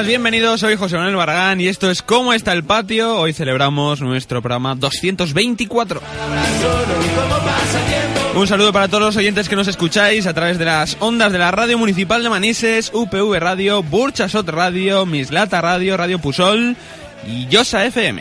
buenas, bienvenidos, soy José Manuel Barragán y esto es ¿Cómo está el patio? Hoy celebramos nuestro programa 224. Un saludo para todos los oyentes que nos escucháis a través de las ondas de la Radio Municipal de Manises, UPV Radio, Burchasot Radio, Mislata Radio, Radio Pusol y Yosa FM.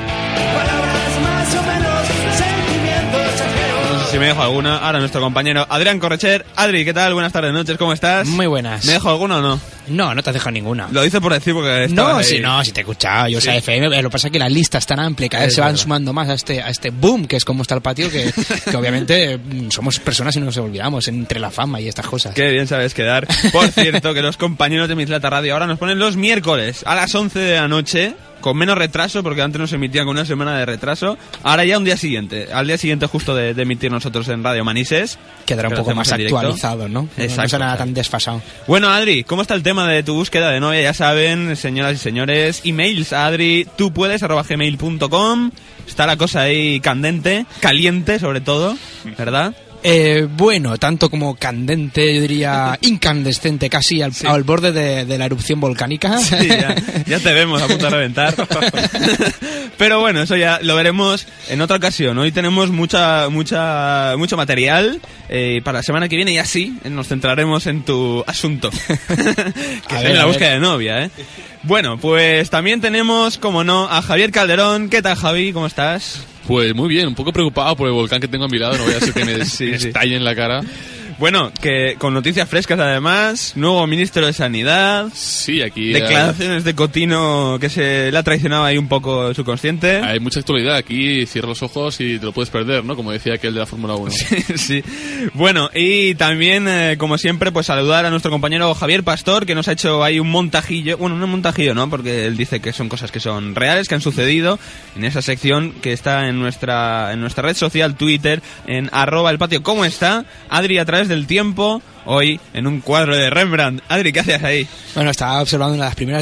Si me dejo alguna, ahora nuestro compañero Adrián Correcher. Adri, ¿qué tal? Buenas tardes, noches, ¿cómo estás? Muy buenas. ¿Me dejo alguna o no? No, no te has dejado ninguna. Lo hice por decir porque no, si te he escuchado, yo sé FM, lo que pasa es que la lista es tan amplia, cada vez se van sumando más a este boom que es como está el patio, que obviamente somos personas y no nos olvidamos entre la fama y estas cosas. Qué bien sabes quedar. Por cierto, que los compañeros de Mislata Radio ahora nos ponen los miércoles a las 11 de la noche, con menos retraso, porque antes nos emitían con una semana de retraso, ahora ya un día siguiente, al día siguiente justo de emitir nosotros en Radio Manises. Quedará un poco más actualizado, ¿no? Exacto. No será tan desfasado. Bueno, Adri, ¿cómo está el tema de tu búsqueda de novia? Ya saben, señoras y señores, emails a adri@gmail.com. Está la cosa ahí candente, caliente sobre todo, ¿verdad? Bueno, tanto como candente, yo diría incandescente, casi al borde de la erupción volcánica. Sí, ya te vemos a punto de reventar. Pero bueno, eso ya lo veremos en otra ocasión. Hoy tenemos mucho material para la semana que viene y así nos centraremos en tu asunto, que es la búsqueda de novia, ¿eh? Bueno, pues también tenemos, como no, a Javier Calderón. ¿Qué tal, Javi? ¿Cómo estás? Pues muy bien, un poco preocupado por el volcán que tengo a mi lado, no voy a hacer que me estalle en la cara. Bueno, que con noticias frescas además, nuevo ministro de Sanidad. Sí, aquí... Declaraciones de Cotino que se le ha traicionado ahí un poco el subconsciente. Hay mucha actualidad aquí, cierra los ojos y te lo puedes perder, ¿no? Como decía aquel de la Fórmula 1. Sí. Bueno, y también, como siempre, pues saludar a nuestro compañero Javier Pastor, que nos ha hecho ahí un montajillo. Bueno, no un montajillo, ¿no? Porque él dice que son cosas que son reales, que han sucedido en esa sección que está en nuestra red social, Twitter, en @elpatio. ¿Cómo está? Adri, a través del tiempo, hoy en un cuadro de Rembrandt. Adri, ¿qué haces ahí? Bueno, estaba observando una de las primeras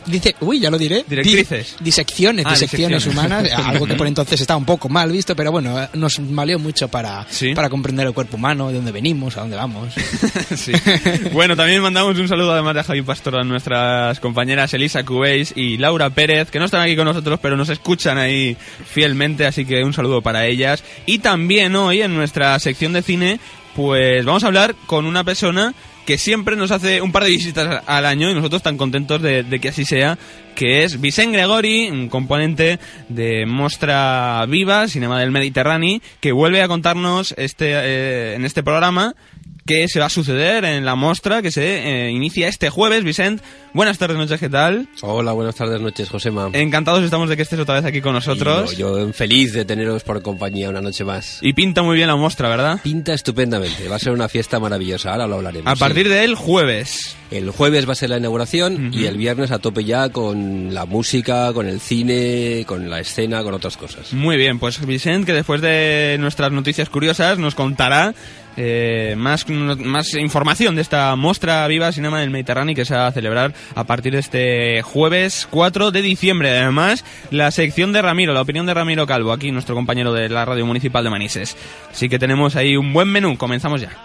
disecciones humanas, algo que por entonces estaba un poco mal visto, pero bueno, nos valió mucho para comprender el cuerpo humano, de dónde venimos, a dónde vamos. Sí. Bueno, también mandamos un saludo además de Javi Pastor a nuestras compañeras Elisa Cubéis y Laura Pérez, que no están aquí con nosotros, pero nos escuchan ahí fielmente, así que un saludo para ellas. Y también hoy en nuestra sección de cine, pues vamos a hablar con una persona que siempre nos hace un par de visitas al año y nosotros tan contentos de que así sea, que es Vicent Gregori, un componente de Mostra Viva, Cinema del Mediterráneo, que vuelve a contarnos en este programa qué se va a suceder en la muestra que se inicia este jueves. Vicent, buenas tardes, noches, ¿qué tal? Hola, buenas tardes, noches, Josema. Encantados estamos de que estés otra vez aquí con nosotros. Yo feliz de teneros por compañía una noche más. Y pinta muy bien la muestra, ¿verdad? Pinta estupendamente, va a ser una fiesta maravillosa, ahora lo hablaremos. A partir del jueves. El jueves va a ser la inauguración y el viernes a tope ya con la música, con el cine, con la escena, con otras cosas. Muy bien, pues Vicent, que después de nuestras noticias curiosas nos contará más información de esta Mostra Viva Cinema del Mediterráneo que se va a celebrar a partir de este jueves 4 de diciembre. Además, la sección de Ramiro, la opinión de Ramiro Calvo, aquí nuestro compañero de la Radio Municipal de Manises. Así que tenemos ahí un buen menú, comenzamos ya.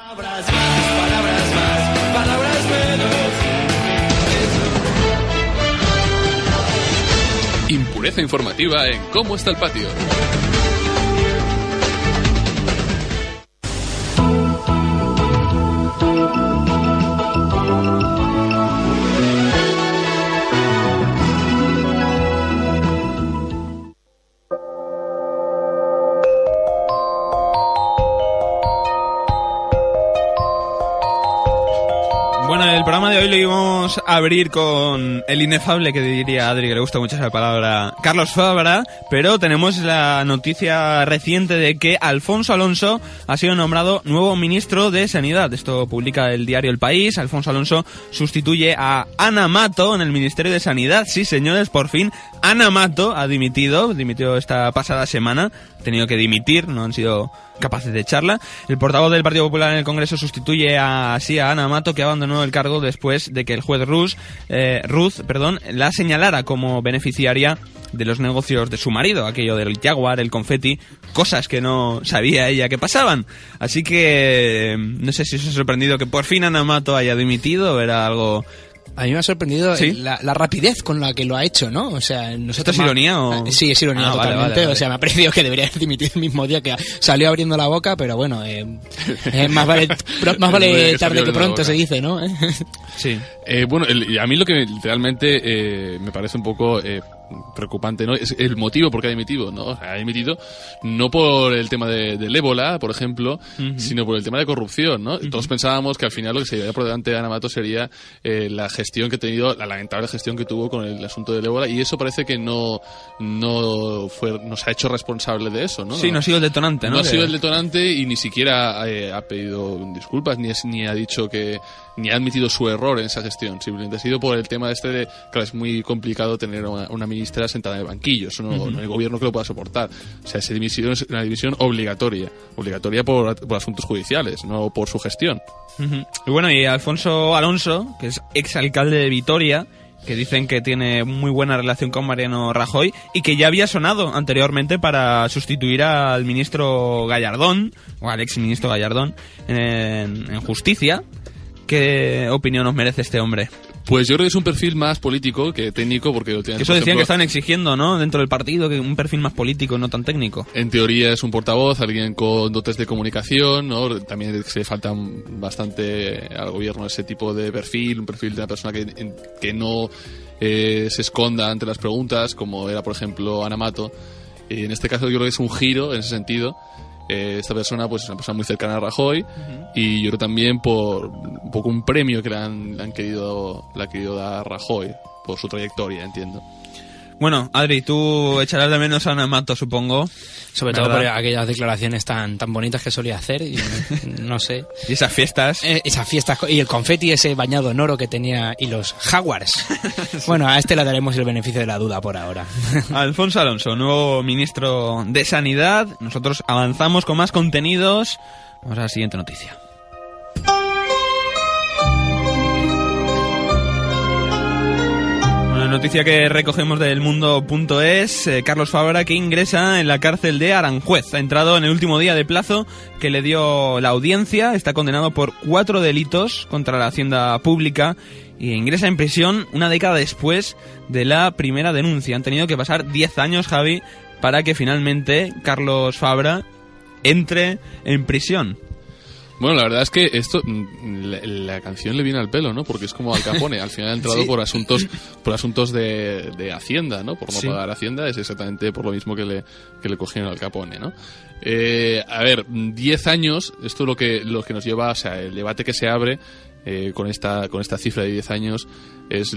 Impureza informativa en ¿Cómo está el patio? Bueno, el programa de hoy lo íbamos a abrir con el inefable, que diría Adri, que le gusta mucho esa palabra, Carlos Fabra, pero tenemos la noticia reciente de que Alfonso Alonso ha sido nombrado nuevo ministro de Sanidad. Esto publica el diario El País. Alfonso Alonso sustituye a Ana Mato en el Ministerio de Sanidad. Sí, señores, por fin Ana Mato ha dimitió esta pasada semana. Ha tenido que dimitir, no han sido capaces de echarla. El portavoz del Partido Popular en el Congreso sustituye a Ana Mato, que abandonó el cargo después de que el juez Ruth la señalara como beneficiaria de los negocios de su marido, aquello del Jaguar, el confeti, cosas que no sabía ella que pasaban. Así que no sé si os ha sorprendido que por fin Ana Mato haya dimitido, era algo A mí me ha sorprendido ¿Sí? la rapidez con la que lo ha hecho, ¿no? O sea, ¿Esto es ironía o...? Sí, es ironía totalmente. Vale. O sea, me ha parecido que debería haber dimitido el mismo día que salió abriendo la boca, pero bueno, más vale tarde que pronto, se dice, ¿no? Sí. Bueno, a mí lo que realmente me parece un poco preocupante, ¿no? Es el motivo por qué ha dimitido, ¿no? O sea, ha dimitido no por el tema del ébola, por ejemplo, sino por el tema de corrupción, ¿no? Todos pensábamos que al final lo que se llevaría por delante de Ana Mato sería la gestión que ha tenido, la lamentable gestión que tuvo con el asunto del ébola, y eso parece que no se ha hecho responsable de eso, ¿no? Sí, no ha sido el detonante, ¿no? No ha sido el detonante y ni siquiera ha pedido disculpas, ni ha dicho ni ha admitido su error en esa gestión. Simplemente ha sido por el tema de claro, es muy complicado tener una ministra sentada en el banquillo, eso no hay gobierno que lo pueda soportar. O sea, esa dimisión es una dimisión obligatoria por asuntos judiciales, no por su gestión. Y bueno, y Alfonso Alonso, que es exalcalde de Vitoria, que dicen que tiene muy buena relación con Mariano Rajoy y que ya había sonado anteriormente para sustituir al ministro Gallardón, o al exministro Gallardón, en Justicia. ¿Qué opinión nos merece este hombre? Pues yo creo que es un perfil más político que técnico, porque eso decían que estaban exigiendo, ¿no? Dentro del partido, que un perfil más político, no tan técnico. En teoría es un portavoz, alguien con dotes de comunicación, ¿no? También se falta bastante al gobierno ese tipo de perfil, un perfil de una persona que no se esconda ante las preguntas, como era, por ejemplo, Ana Mato. Y en este caso yo creo que es un giro en ese sentido. Esta persona pues es una persona muy cercana a Rajoy y yo creo también por un poco un premio que le ha querido dar a Rajoy por su trayectoria, entiendo. Bueno, Adri, tú echarás de menos a Ana Mato, supongo. Sobre todo por aquellas declaraciones tan bonitas que solía hacer, y no sé. Y esas fiestas. Esas fiestas, y el confeti ese bañado en oro que tenía, y los jaguars. Sí. Bueno, a este le daremos el beneficio de la duda por ahora. Alfonso Alonso, nuevo ministro de Sanidad. Nosotros avanzamos con más contenidos. Vamos a la siguiente noticia. Noticia que recogemos del mundo.es, Carlos Fabra, que ingresa en la cárcel de Aranjuez. Ha entrado en el último día de plazo que le dio la audiencia. Está condenado por 4 delitos contra la hacienda pública y ingresa en prisión una década después de la primera denuncia. Han tenido que pasar 10 años, Javi, para que finalmente Carlos Fabra entre en prisión. Bueno, la verdad es que esto, la canción le viene al pelo, ¿no? Porque es como Al Capone, al final ha entrado por asuntos de Hacienda, ¿no? Por no pagar Hacienda, es exactamente por lo mismo que le cogieron al Capone, ¿no? A ver, 10 años, esto es lo que nos lleva, o sea, el debate que se abre con esta cifra de 10 años es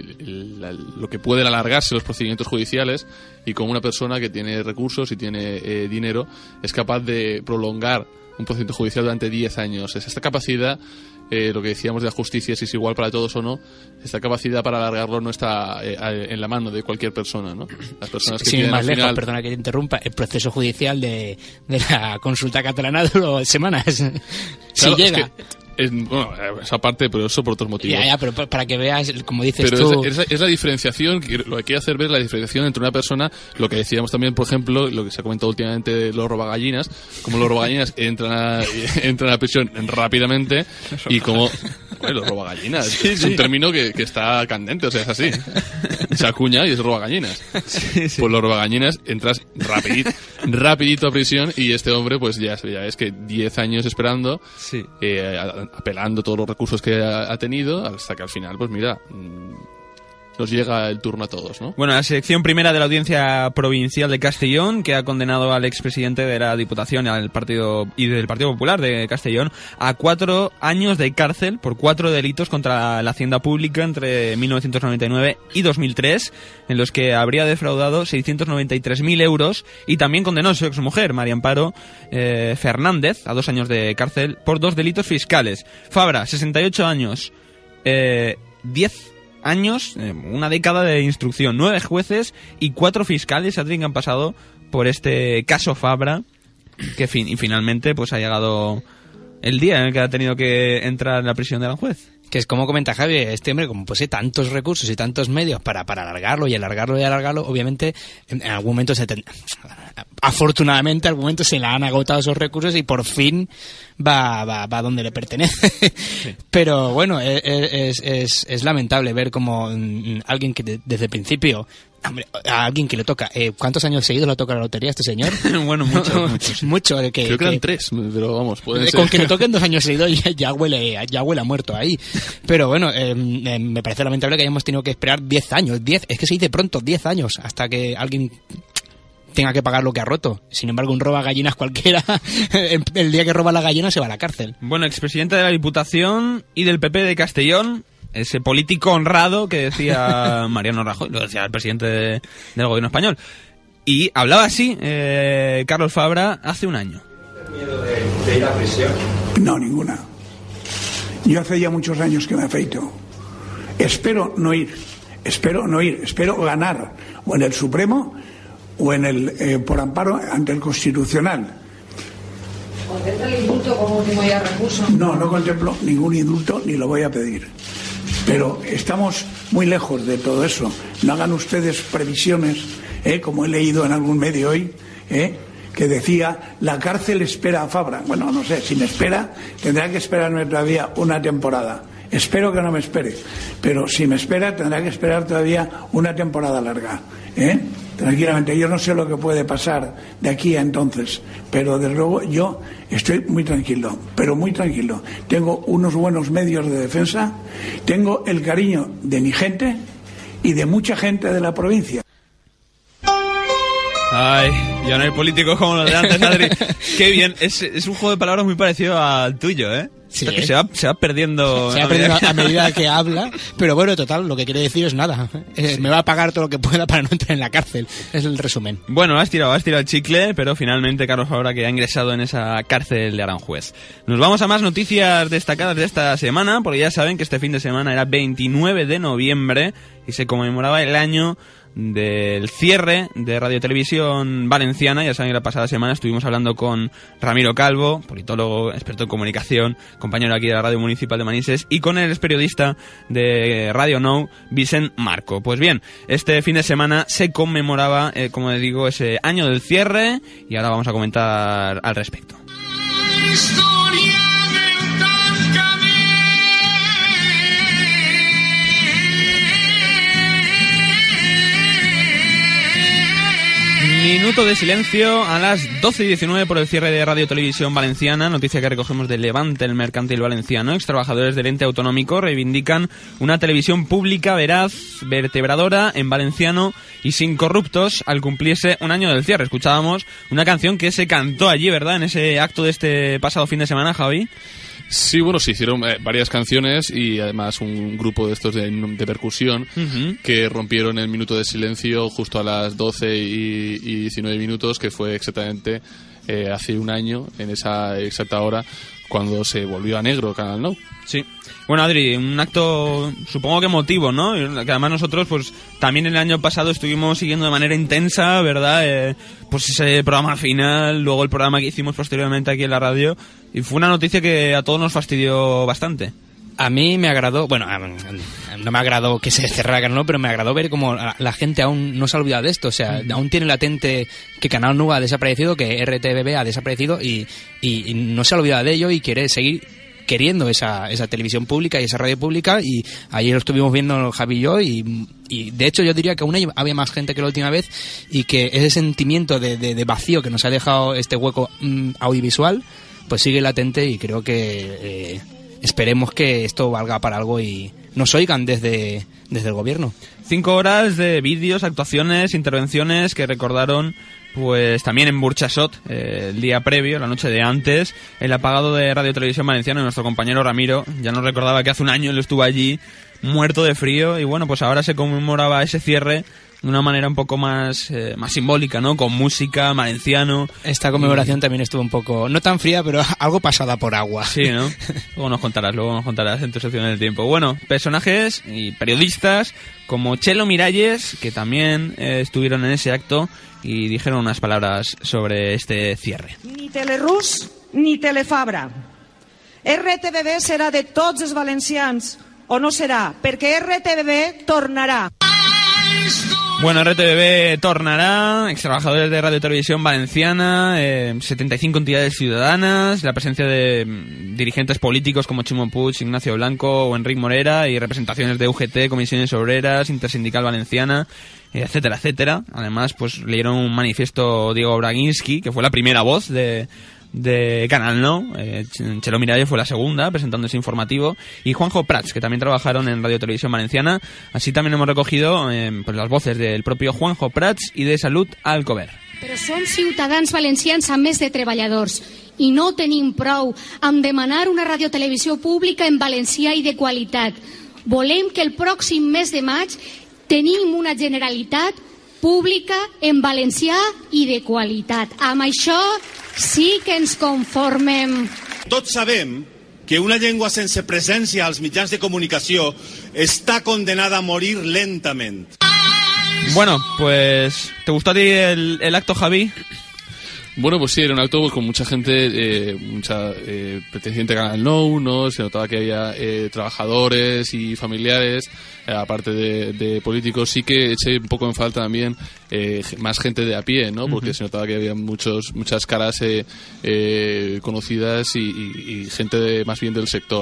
lo que pueden alargarse los procedimientos judiciales y cómo una persona que tiene recursos y tiene dinero es capaz de prolongar un procedimiento judicial durante 10 años. Es esta capacidad, lo que decíamos de la justicia, si es igual para todos o no, esta capacidad para alargarlo no está en la mano de cualquier persona, ¿no? Las personas que sin más lejos, final... perdona que te interrumpa, el proceso judicial de la consulta catalana duró semanas. Claro, si llega... bueno, esa parte, pero eso por otros motivos. Ya, pero para que veas, como dices pero tú... es la diferenciación, lo que quiere hacer ver la diferenciación entre una persona, lo que decíamos también, por ejemplo, lo que se ha comentado últimamente de los robagallinas, como los robagallinas entran a prisión rápidamente y como... Bueno, los robagallinas, es un término que está candente, o sea, es así. Se acuña y es robagallinas. Pues los robagallinas entras rapidito a prisión y este hombre pues ya es que 10 años esperando, apelando todos los recursos que ha tenido, hasta que al final, pues mira, nos llega el turno a todos, ¿no? Bueno, la sección primera de la Audiencia Provincial de Castellón, que ha condenado al expresidente de la Diputación y del Partido Popular de Castellón a 4 años de cárcel por 4 delitos contra la hacienda pública entre 1999 y 2003, en los que habría defraudado 693.000 euros, y también condenó a su exmujer, María Amparo Fernández, a 2 años de cárcel por 2 delitos fiscales. Fabra, 68 años, 10 años, una década de instrucción, 9 jueces y 4 fiscales que han pasado por este caso Fabra, que finalmente pues ha llegado el día en el que ha tenido que entrar en la prisión de Aranjuez. Que es como comenta Javi, este hombre, como posee tantos recursos y tantos medios para alargarlo, obviamente en algún momento afortunadamente, en algún momento se le han agotado esos recursos y por fin va donde le pertenece. Sí. Pero bueno, es lamentable ver como alguien que desde el principio... Hombre, a alguien que le toca... ¿Cuántos años seguidos le toca la lotería a este señor? Bueno, muchos. Mucho. Creo que eran 3, pero vamos, pueden ser. Con que le toquen 2 años seguidos ya huele a muerto ahí. Pero bueno, me parece lamentable que hayamos tenido que esperar 10 años. 10, es que se dice pronto, 10 años, hasta que alguien tenga que pagar lo que ha roto. Sin embargo, un roba gallinas cualquiera, el día que roba la gallina se va a la cárcel. Bueno, expresidente de la Diputación y del PP de Castellón, ese político honrado que decía Mariano Rajoy, lo decía el presidente del gobierno español. Y hablaba así Carlos Fabra hace un año. ¿Miedo de ir a prisión? No, ninguna. Yo hace ya muchos años que me afeito. Espero no ir, espero ganar o en el Supremo o en el por amparo ante el Constitucional. ¿Contempla el indulto como último ya recurso? No contemplo ningún indulto ni lo voy a pedir. Pero estamos muy lejos de todo eso. No hagan ustedes previsiones, como he leído en algún medio hoy, que decía, la cárcel espera a Fabra. Bueno, no sé, si me espera, tendrá que esperarme todavía una temporada. Espero que no me espere, pero si me espera, tendrá que esperar todavía una temporada larga. Tranquilamente, yo no sé lo que puede pasar de aquí a entonces, pero desde luego yo estoy muy tranquilo, pero muy tranquilo. Tengo unos buenos medios de defensa, tengo el cariño de mi gente y de mucha gente de la provincia. Ay, ya no hay políticos como los de antes, Adri. Qué bien, es un juego de palabras muy parecido al tuyo, ¿eh? Sí, se va perdiendo. Se va perdiendo a medida que habla, pero bueno, total, lo que quiere decir es nada. Me va a pagar todo lo que pueda para no entrar en la cárcel. Es el resumen. Bueno, has tirado el chicle, pero finalmente Carlos Fabra que ha ingresado en esa cárcel de Aranjuez. Nos vamos a más noticias destacadas de esta semana, porque ya saben que este fin de semana era 29 de noviembre y se conmemoraba el año del cierre de Radio Televisión Valenciana. Ya saben que la pasada semana estuvimos hablando con Ramiro Calvo, politólogo, experto en comunicación, compañero aquí de la Radio Municipal de Manises, y con el periodista de Radio Now, Vicent Marco. Pues bien, este fin de semana se conmemoraba, como les digo, ese año del cierre, y ahora vamos a comentar al respecto. Minuto de silencio a las 12:19 por el cierre de Radio Televisión Valenciana, noticia que recogemos de Levante, el mercantil valenciano. Extrabajadores del ente autonómico reivindican una televisión pública veraz, vertebradora, en valenciano y sin corruptos al cumplirse un año del cierre. Escuchábamos una canción que se cantó allí, ¿verdad?, en ese acto de este pasado fin de semana, Javi. Sí, bueno, se hicieron varias canciones y además un grupo de estos de percusión que rompieron el minuto de silencio justo a las 12 y 19 minutos, que fue exactamente hace un año, en esa exacta hora, cuando se volvió a negro Canal Now. Sí. Bueno, Adri, un acto supongo que emotivo, ¿no? Que además nosotros pues también el año pasado estuvimos siguiendo de manera intensa, ¿verdad? Pues ese programa final, luego el programa que hicimos posteriormente aquí en la radio, y fue una noticia que a todos nos fastidió bastante. A mí me agradó, bueno, no me agradó que se cerrara Canal Nou, pero me agradó ver cómo la gente aún no se ha olvidado de esto. O sea, aún tiene latente que Canal Nou ha desaparecido, que RTVB ha desaparecido y no se ha olvidado de ello y quiere seguir queriendo esa televisión pública y esa radio pública. Y ayer lo estuvimos viendo Javi y yo y de hecho yo diría que aún había más gente que la última vez, y que ese sentimiento de vacío que nos ha dejado este hueco audiovisual pues sigue latente, y creo que esperemos que esto valga para algo y nos oigan desde el gobierno. 5 horas de vídeos, actuaciones, intervenciones que recordaron pues también en Burchasot, el día previo, la noche de antes, el apagado de Radio Televisión Valenciana. Nuestro compañero Ramiro ya nos recordaba que hace un año él estuvo allí muerto de frío, y bueno, pues ahora se conmemoraba ese cierre de una manera un poco más simbólica, ¿no? Con música, valenciano. Esta conmemoración también estuvo un poco, no tan fría, pero algo pasada por agua. Sí, ¿no? Luego nos contarás en tu sección del tiempo. Bueno, personajes y periodistas como Chelo Miralles, que también estuvieron en ese acto y dijeron unas palabras sobre este cierre. Ni Telerús ni Telefabra. RTVB serà de tots els valencians, o no serà, perquè RTVB tornarà. Bueno, RTBB tornará, extrabajadores de Radio y Televisión Valenciana, 75 entidades ciudadanas, la presencia de dirigentes políticos como Chimo Puig, Ignacio Blanco o Enric Morera y representaciones de UGT, Comisiones Obreras, Intersindical Valenciana, etcétera, etcétera. Además, pues leyeron un manifiesto Diego Braginski, que fue la primera voz de Canal Nou, Chelo Miralles fue la segunda presentando ese informativo, y Juanjo Prats, que también trabajaron en Radio Televisión Valenciana. Así también hemos recogido pues las voces del propio Juanjo Prats y de Salut Alcover. Però som ciutadans valencians amb més de treballadors i no tenim prou amb demanar una radiotelevisió pública en valencià i de qualitat. Volem que el pròxim mes de maig tenim una Generalitat pública en valencià i de qualitat. Amb això sí que ens conformem. Tots sabem que una llengua sense presència als mitjans de comunicació està condenada a morir lentament. Bueno, pues, ¿te gustó a ti el acto, Javi? Bueno, pues sí, era un acto pues, con mucha gente, perteneciente a Canal Nou, ¿no? Se notaba que había trabajadores y familiares, aparte de políticos. Sí que eché un poco en falta también más gente de a pie, ¿no? Porque se notaba que había muchas caras conocidas y gente más bien del sector.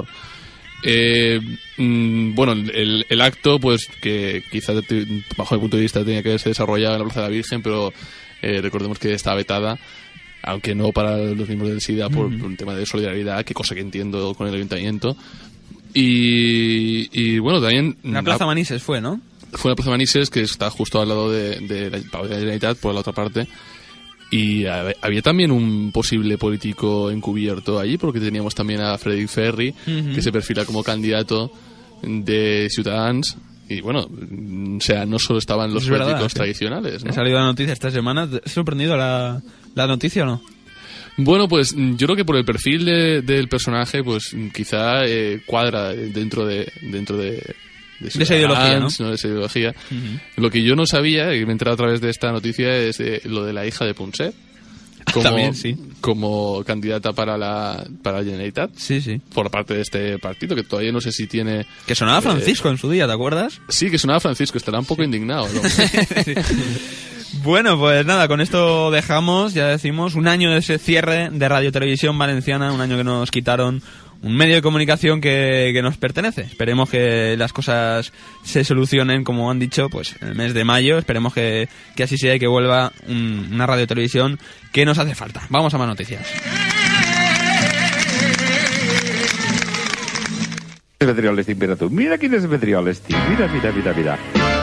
Bueno, el acto, pues que quizás bajo mi punto de vista tenía que haberse desarrollado en la Plaza de la Virgen, pero recordemos que está vetada, aunque no para los miembros del SIDA por un tema de solidaridad, que cosa que entiendo con el ayuntamiento. Y bueno, también la Plaza Manises fue, ¿no? Fue la Plaza Manises, que está justo al lado de la Generalitat, por la otra parte. Y había también un posible político encubierto allí, porque teníamos también a Frederic Ferri, que se perfila como candidato de Ciutadans. Y bueno, o sea, no solo estaban los políticos tradicionales, ¿no? ¿Ha salido la noticia esta semana? ¿Te ha sorprendido la noticia o no? Bueno, pues yo creo que por el perfil del personaje, pues quizá cuadra dentro de esa ideología, ¿no? De esa ideología. Lo que yo no sabía, y me he enterado a través de esta noticia, es lo de la hija de Punset. También, sí. Como candidata para la Generalitat. Sí, sí. Por parte de este partido, que todavía no sé si tiene... Que sonaba Francisco en su día, ¿te acuerdas? Sí, que sonaba Francisco, estará un poco indignado, ¿no? Sí. Bueno, pues nada, con esto dejamos, ya decimos, un año de ese cierre de Radio Televisión Valenciana, un año que nos quitaron un medio de comunicación que nos pertenece. Esperemos que las cosas se solucionen, como han dicho, pues en el mes de mayo. Esperemos que así sea y que vuelva una radio televisión que nos hace falta. Vamos a más noticias. Petrioles, temperatura. Mira quién es Petrioles, tío. Mira.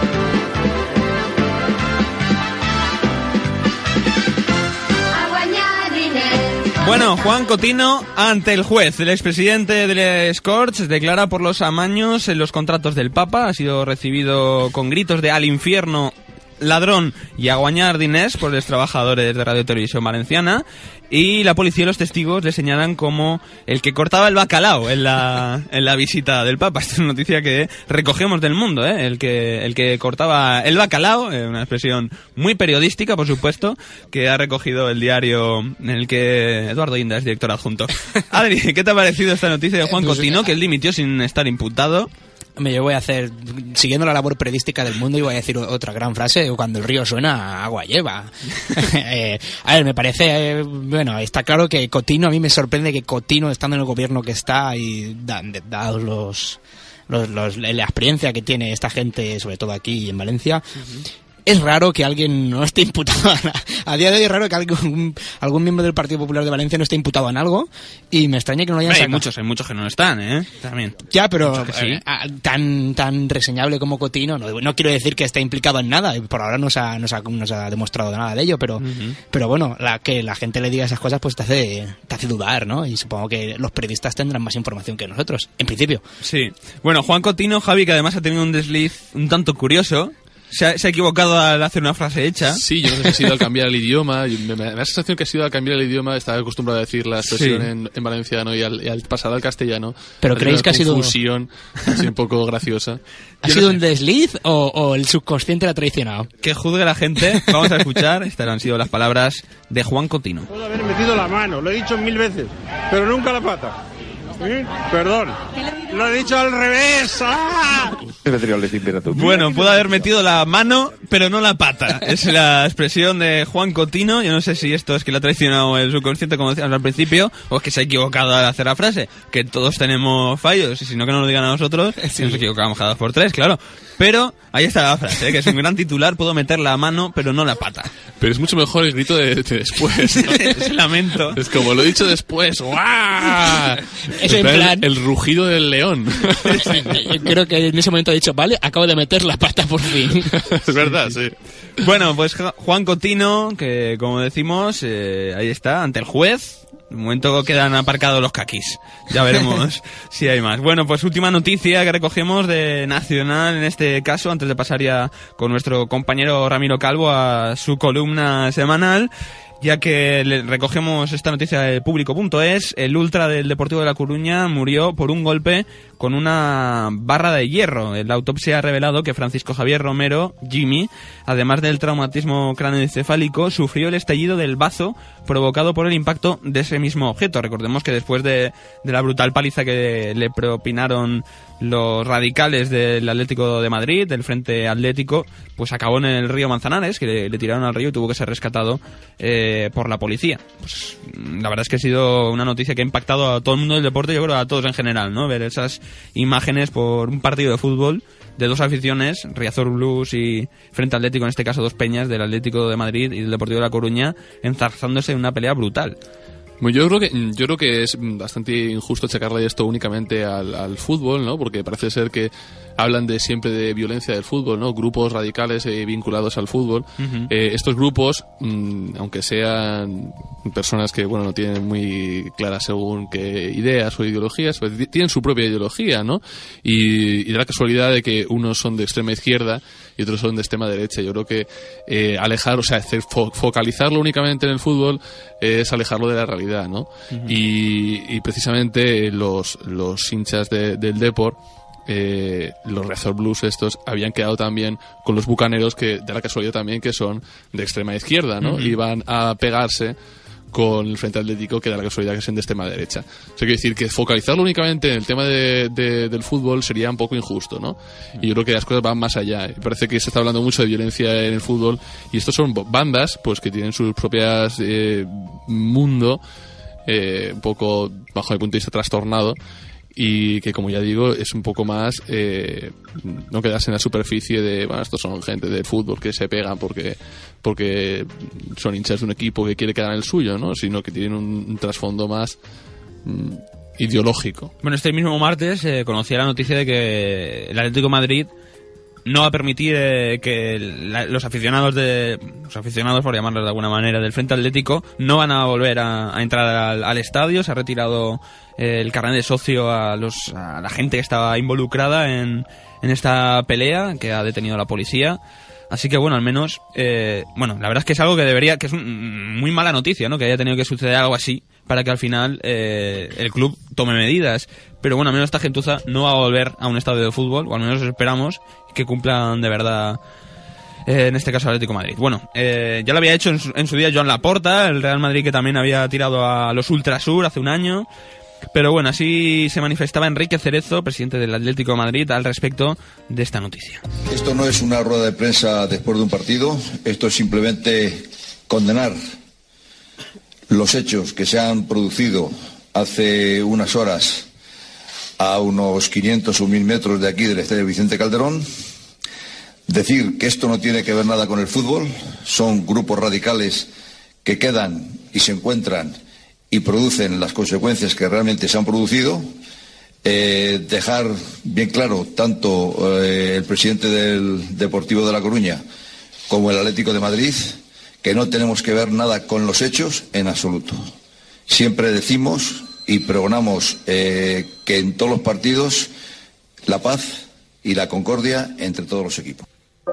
Bueno, Juan Cotino ante el juez. El expresidente de Les Corts declara por los amaños en los contratos del Papa. Ha sido recibido con gritos de "al infierno, ladrón", y a guanyar diners por los trabajadores de Radio y Televisión Valenciana. Y la policía y los testigos le señalan como el que cortaba el bacalao en la visita del Papa. Esta es una noticia que recogemos del Mundo, ¿eh? El que cortaba el bacalao, una expresión muy periodística, por supuesto, que ha recogido el diario en el que Eduardo Inda es director adjunto. Adri, ¿qué te ha parecido esta noticia de Juan Cotino, que él dimitió sin estar imputado? Yo voy a hacer, siguiendo la labor periodística del Mundo, y voy a decir otra gran frase: cuando el río suena, agua lleva. A ver, me parece, bueno, está claro que Cotino, a mí me sorprende que Cotino, estando en el gobierno que está, y dados la experiencia que tiene esta gente, sobre todo aquí en Valencia, es raro que alguien no esté imputado a día de hoy. Es raro que algún miembro del Partido Popular de Valencia no esté imputado en algo, y me extraña que no lo hayan sacado. Hay muchos que no están, también. Ya, pero sí. Tan reseñable como Cotino, no quiero decir que esté implicado en nada, por ahora no se ha demostrado nada de ello, pero bueno, que la gente le diga esas cosas pues te hace dudar, ¿no? Y supongo que los periodistas tendrán más información que nosotros, en principio. Sí. Bueno, Juan Cotino, Javi, que además ha tenido un desliz un tanto curioso. Se ha equivocado al hacer una frase hecha. Sí, yo no sé si ha sido al cambiar el idioma. Me da la sensación que ha sido al cambiar el idioma. Estaba acostumbrado a decir la expresión en valenciano, y al pasar al castellano. ¿Pero creéis que ha sido confusión así un poco graciosa? ¿Ha sido un desliz o el subconsciente la ha traicionado? Que juzgue la gente. Vamos a escuchar. Estas han sido las palabras de Juan Cotino. Puedo haber metido la mano, lo he dicho 1000 veces, pero nunca la pata. Perdón. Lo he dicho al revés. ¡Ah! Bueno, puedo haber metido la mano, pero no la pata. Es la expresión de Juan Coutinho. Yo no sé si esto es que le ha traicionado el subconsciente, como decíamos al principio, o es que se ha equivocado al hacer la frase. Que todos tenemos fallos, y si no, que nos lo digan a nosotros, si nos equivocamos cada 2 por 3, claro. Pero ahí está la frase, que es un gran titular. Puedo meter la mano, pero no la pata. Pero es mucho mejor el grito de después, ¿no? Es lamento. Es como lo he dicho después. ¡Guau! Eso en plan... el rugido del león. Yo creo que en ese momento ha dicho, vale, acabo de meter la pata por fin. Es verdad, sí. Bueno, pues Juan Coutinho, que como decimos, ahí está, ante el juez. De momento quedan aparcados los caquis. Ya veremos si hay más. Bueno, pues última noticia que recogemos de Nacional, en este caso, antes de pasar ya con nuestro compañero Ramiro Calvo a su columna semanal. Ya que recogemos esta noticia de Público.es, el ultra del Deportivo de La Coruña murió por un golpe con una barra de hierro. La autopsia ha revelado que Francisco Javier Romero, Jimmy, además del traumatismo craneoencefálico, sufrió el estallido del bazo provocado por el impacto de ese mismo objeto. Recordemos que después de la brutal paliza que le propinaron los radicales del Atlético de Madrid, del Frente Atlético, pues acabó en el río Manzanares, que le tiraron al río y tuvo que ser rescatado por la policía. Pues la verdad es que ha sido una noticia que ha impactado a todo el mundo del deporte, yo creo a todos en general, ¿no? Ver esas imágenes por un partido de fútbol de 2 aficiones, Riazor Blues y Frente Atlético, en este caso 2 peñas del Atlético de Madrid y del Deportivo de La Coruña, enzarzándose en una pelea brutal. Yo creo que es bastante injusto achacarle esto únicamente al fútbol, ¿no? Porque parece ser que hablan siempre de violencia del fútbol, ¿no? Grupos radicales vinculados al fútbol. Uh-huh. Estos grupos, aunque sean personas que, bueno, no tienen muy claras según qué ideas o ideologías, pues tienen su propia ideología, ¿no? Y da la casualidad de que unos son de extrema izquierda y otros son de extrema derecha. Yo creo que focalizarlo únicamente en el fútbol es alejarlo de la realidad, ¿no? Uh-huh. Y precisamente los hinchas del Depor, los Riazor Blues estos, habían quedado también con los bucaneros, que da la casualidad también que son de extrema izquierda, ¿no? Uh-huh. Iban a pegarse con el Frente Atlético, que da la casualidad que son de extrema derecha. O sea, quiero decir que focalizarlo únicamente en el tema del fútbol sería un poco injusto, ¿no? Y yo creo que las cosas van más allá. Parece que se está hablando mucho de violencia en el fútbol, y estos son bandas pues que tienen sus propias mundo, un poco bajo el punto de vista trastornado, y que, como ya digo, es un poco más no quedarse en la superficie de, bueno, estos son gente de fútbol que se pegan porque son hinchas de un equipo que quiere quedar en el suyo, ¿no? Sino que tienen un trasfondo más ideológico. Bueno, este mismo martes conocía la noticia de que el Atlético de Madrid no va a permitir que los aficionados, por llamarlos de alguna manera, del Frente Atlético, no van a volver a entrar al estadio. Se ha retirado el carnet de socio a la gente que estaba involucrada en esta pelea, que ha detenido la policía. Así que, bueno, al menos, la verdad es que es algo que es muy mala noticia, ¿no? Que haya tenido que suceder algo así para que al final el club tome medidas. Pero bueno, al menos esta gentuza no va a volver a un estadio de fútbol, o al menos esperamos que cumplan de verdad, en este caso, el Atlético de Madrid. Bueno, ya lo había hecho en su día Joan Laporta, el Real Madrid, que también había tirado a los Ultrasur hace un año. Pero bueno, así se manifestaba Enrique Cerezo, presidente del Atlético de Madrid, al respecto de esta noticia. Esto no es una rueda de prensa después de un partido, esto es simplemente condenar los hechos que se han producido hace unas horas a unos 500 o 1000 metros de aquí del Estadio Vicente Calderón. Decir que esto no tiene que ver nada con el fútbol, son grupos radicales que quedan y se encuentran y producen las consecuencias que realmente se han producido. Dejar bien claro tanto el presidente del Deportivo de La Coruña como el Atlético de Madrid que no tenemos que ver nada con los hechos en absoluto. Siempre decimos y pregonamos que en todos los partidos la paz y la concordia entre todos los equipos.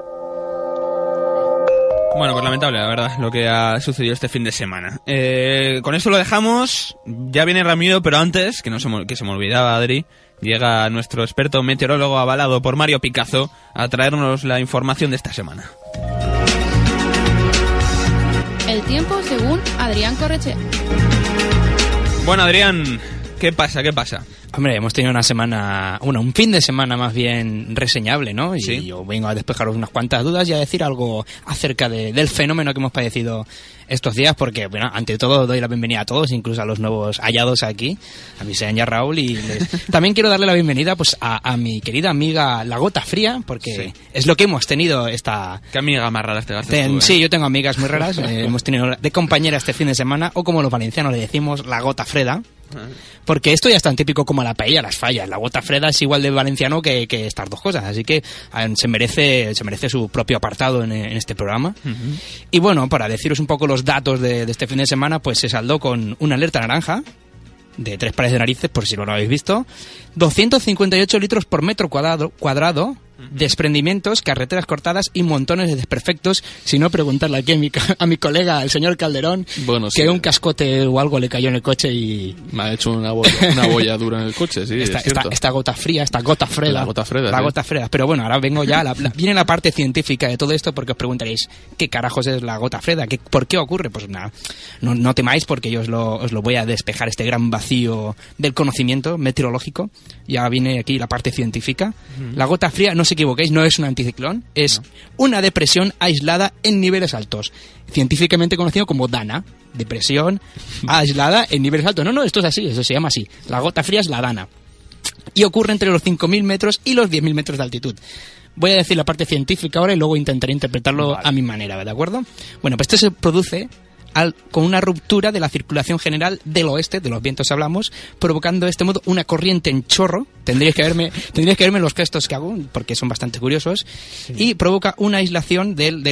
Bueno, pues lamentable, la verdad, lo que ha sucedido este fin de semana. Con esto lo dejamos. Ya viene Ramiro, pero antes, que se me olvidaba, Adri, llega nuestro experto meteorólogo avalado por Mario Picazo a traernos la información de esta semana. El tiempo según Adrián Correche. Bueno, Adrián, ¿Qué pasa? Hombre, hemos tenido una semana, un fin de semana más bien reseñable, ¿no? Y ¿sí? Yo vengo a despejaros unas cuantas dudas y a decir algo acerca del fenómeno que hemos padecido estos días, porque, bueno, ante todo doy la bienvenida a todos, incluso a los nuevos hallados aquí, a Vicente y a Raúl, y también quiero darle la bienvenida pues a mi querida amiga La Gota Fría, porque es lo que hemos tenido esta... ¿Qué amiga más rara te gastas tú, Sí, yo tengo amigas muy raras, hemos tenido de compañera este fin de semana, o como los valencianos le decimos, La Gota Freda. Porque esto ya es tan típico como la paella, las fallas. La Gota Freda es igual de valenciano que estas dos cosas, así que se merece su propio apartado en este programa. Y bueno, para deciros un poco los datos de este fin de semana, pues se saldó con una alerta naranja de 3 pares de narices, por si no lo habéis visto, 258 litros por metro cuadrado, desprendimientos, carreteras cortadas y montones de desperfectos, si no preguntarle aquí a mi colega, el señor Calderón, que un cascote o algo le cayó en el coche y... Me ha hecho una bolladura en el coche, sí, esta gota fría, esta gota freda. La gota freda. La gota freda. Pero bueno, ahora vengo ya, viene la parte científica de todo esto, porque os preguntaréis, ¿qué carajos es la gota freda? ¿Por qué ocurre? Pues nada, no temáis, porque yo os lo voy a despejar, este gran vacío del conocimiento meteorológico. Ya viene aquí la parte científica. La gota fría, no os equivoquéis, no es un anticiclón, es una depresión aislada en niveles altos, científicamente conocido como DANA, depresión aislada en niveles altos. No, esto es así, eso se llama así. La gota fría es la DANA y ocurre entre los 5.000 metros y los 10.000 metros de altitud. Voy a decir la parte científica ahora y luego intentaré interpretarlo a mi manera, ¿de acuerdo? Bueno, pues esto se produce con una ruptura de la circulación general del oeste, de los vientos hablamos, provocando de este modo una corriente en chorro. Tendríais que verme los gestos que hago, porque son bastante curiosos, y provoca una aislación del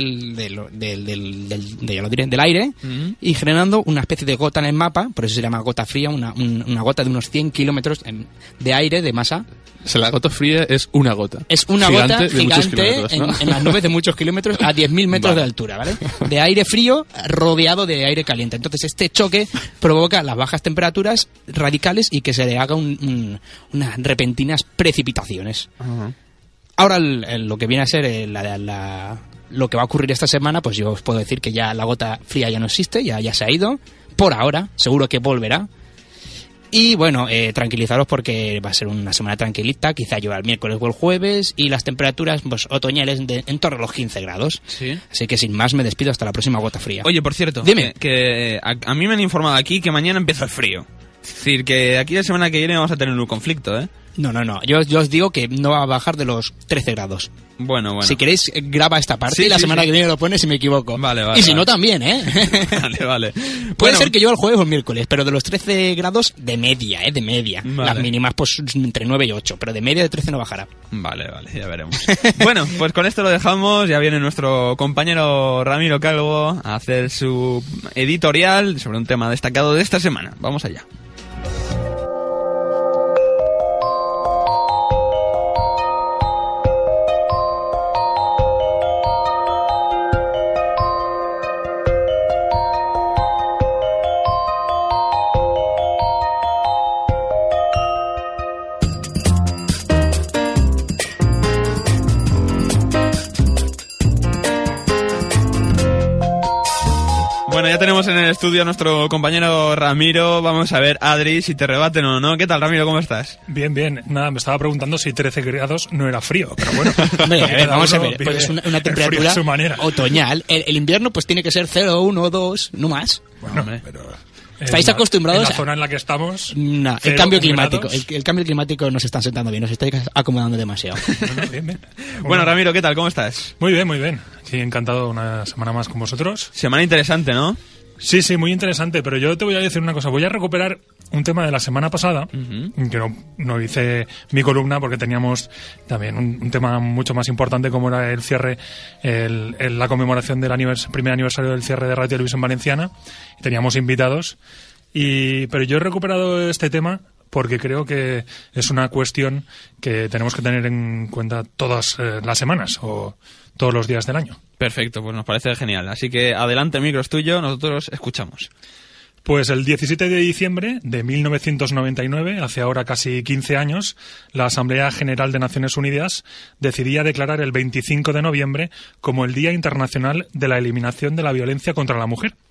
aire, y generando una especie de gota en el mapa, por eso se llama gota fría, una gota de unos 100 kilómetros de aire, de masa. O sea, la gota fría es una gota. Es una gota gigante, ¿no? en las nubes de muchos kilómetros, a 10.000 metros de altura, ¿vale? De aire frío rodeado de aire caliente. Entonces este choque provoca las bajas temperaturas radicales y que se le haga unas repentinas precipitaciones. Ahora lo que viene a ser lo que va a ocurrir esta semana, pues yo os puedo decir que ya la gota fría ya no existe, ya se ha ido. Por ahora, seguro que volverá. Y bueno, tranquilizaros porque va a ser una semana tranquilita, quizá llueva el miércoles o el jueves, y las temperaturas pues otoñales en torno a los 15 grados. ¿Sí? Así que sin más me despido hasta la próxima gota fría. Oye, por cierto, dime. Que a mí me han informado aquí que mañana empieza el frío. Es decir, que aquí la semana que viene vamos a tener un conflicto, ¿eh? No. Yo os digo que no va a bajar de los 13 grados. Bueno. Si queréis, graba esta parte y la semana que viene lo pones si me equivoco. Vale. Y si no, también, ¿eh? Vale. Puede ser que yo el jueves o el miércoles, pero de los 13 grados de media, de media. Vale. Las mínimas, pues, entre 9 y 8, pero de media de 13 no bajará. Vale, ya veremos. Bueno, pues con esto lo dejamos. Ya viene nuestro compañero Ramiro Calvo a hacer su editorial sobre un tema destacado de esta semana. Vamos allá. Bueno, ya tenemos en el estudio a nuestro compañero Ramiro. Vamos a ver, Adri, si te rebaten o no. ¿Qué tal, Ramiro? ¿Cómo estás? Bien. Nada, me estaba preguntando si 13 grados no era frío, pero bueno. Vamos a ver, pues es una temperatura otoñal. El invierno pues tiene que ser 0, 1, 2, no más. Bueno, pero... ¿Estáis acostumbrados? En la zona en la que estamos... No, el cambio climático. El cambio climático nos está sentando bien, nos estáis acomodando demasiado. Bien. Bueno, Ramiro, ¿qué tal? ¿Cómo estás? Muy bien. Sí, encantado una semana más con vosotros. Semana interesante, ¿no? Sí, muy interesante, pero yo te voy a decir una cosa. Voy a recuperar un tema de la semana pasada, que no hice mi columna porque teníamos también un tema mucho más importante, como era el cierre, la conmemoración del primer aniversario del cierre de Radio Televisión Valenciana. Y teníamos invitados, pero yo he recuperado este tema porque creo que es una cuestión que tenemos que tener en cuenta todas las semanas o todos los días del año. Perfecto, pues nos parece genial. Así que adelante, el micro es tuyo, nosotros escuchamos. Pues el 17 de diciembre de 1999, hace ahora casi 15 años, la Asamblea General de Naciones Unidas decidía declarar el 25 de noviembre como el Día Internacional de la Eliminación de la Violencia contra la Mujer.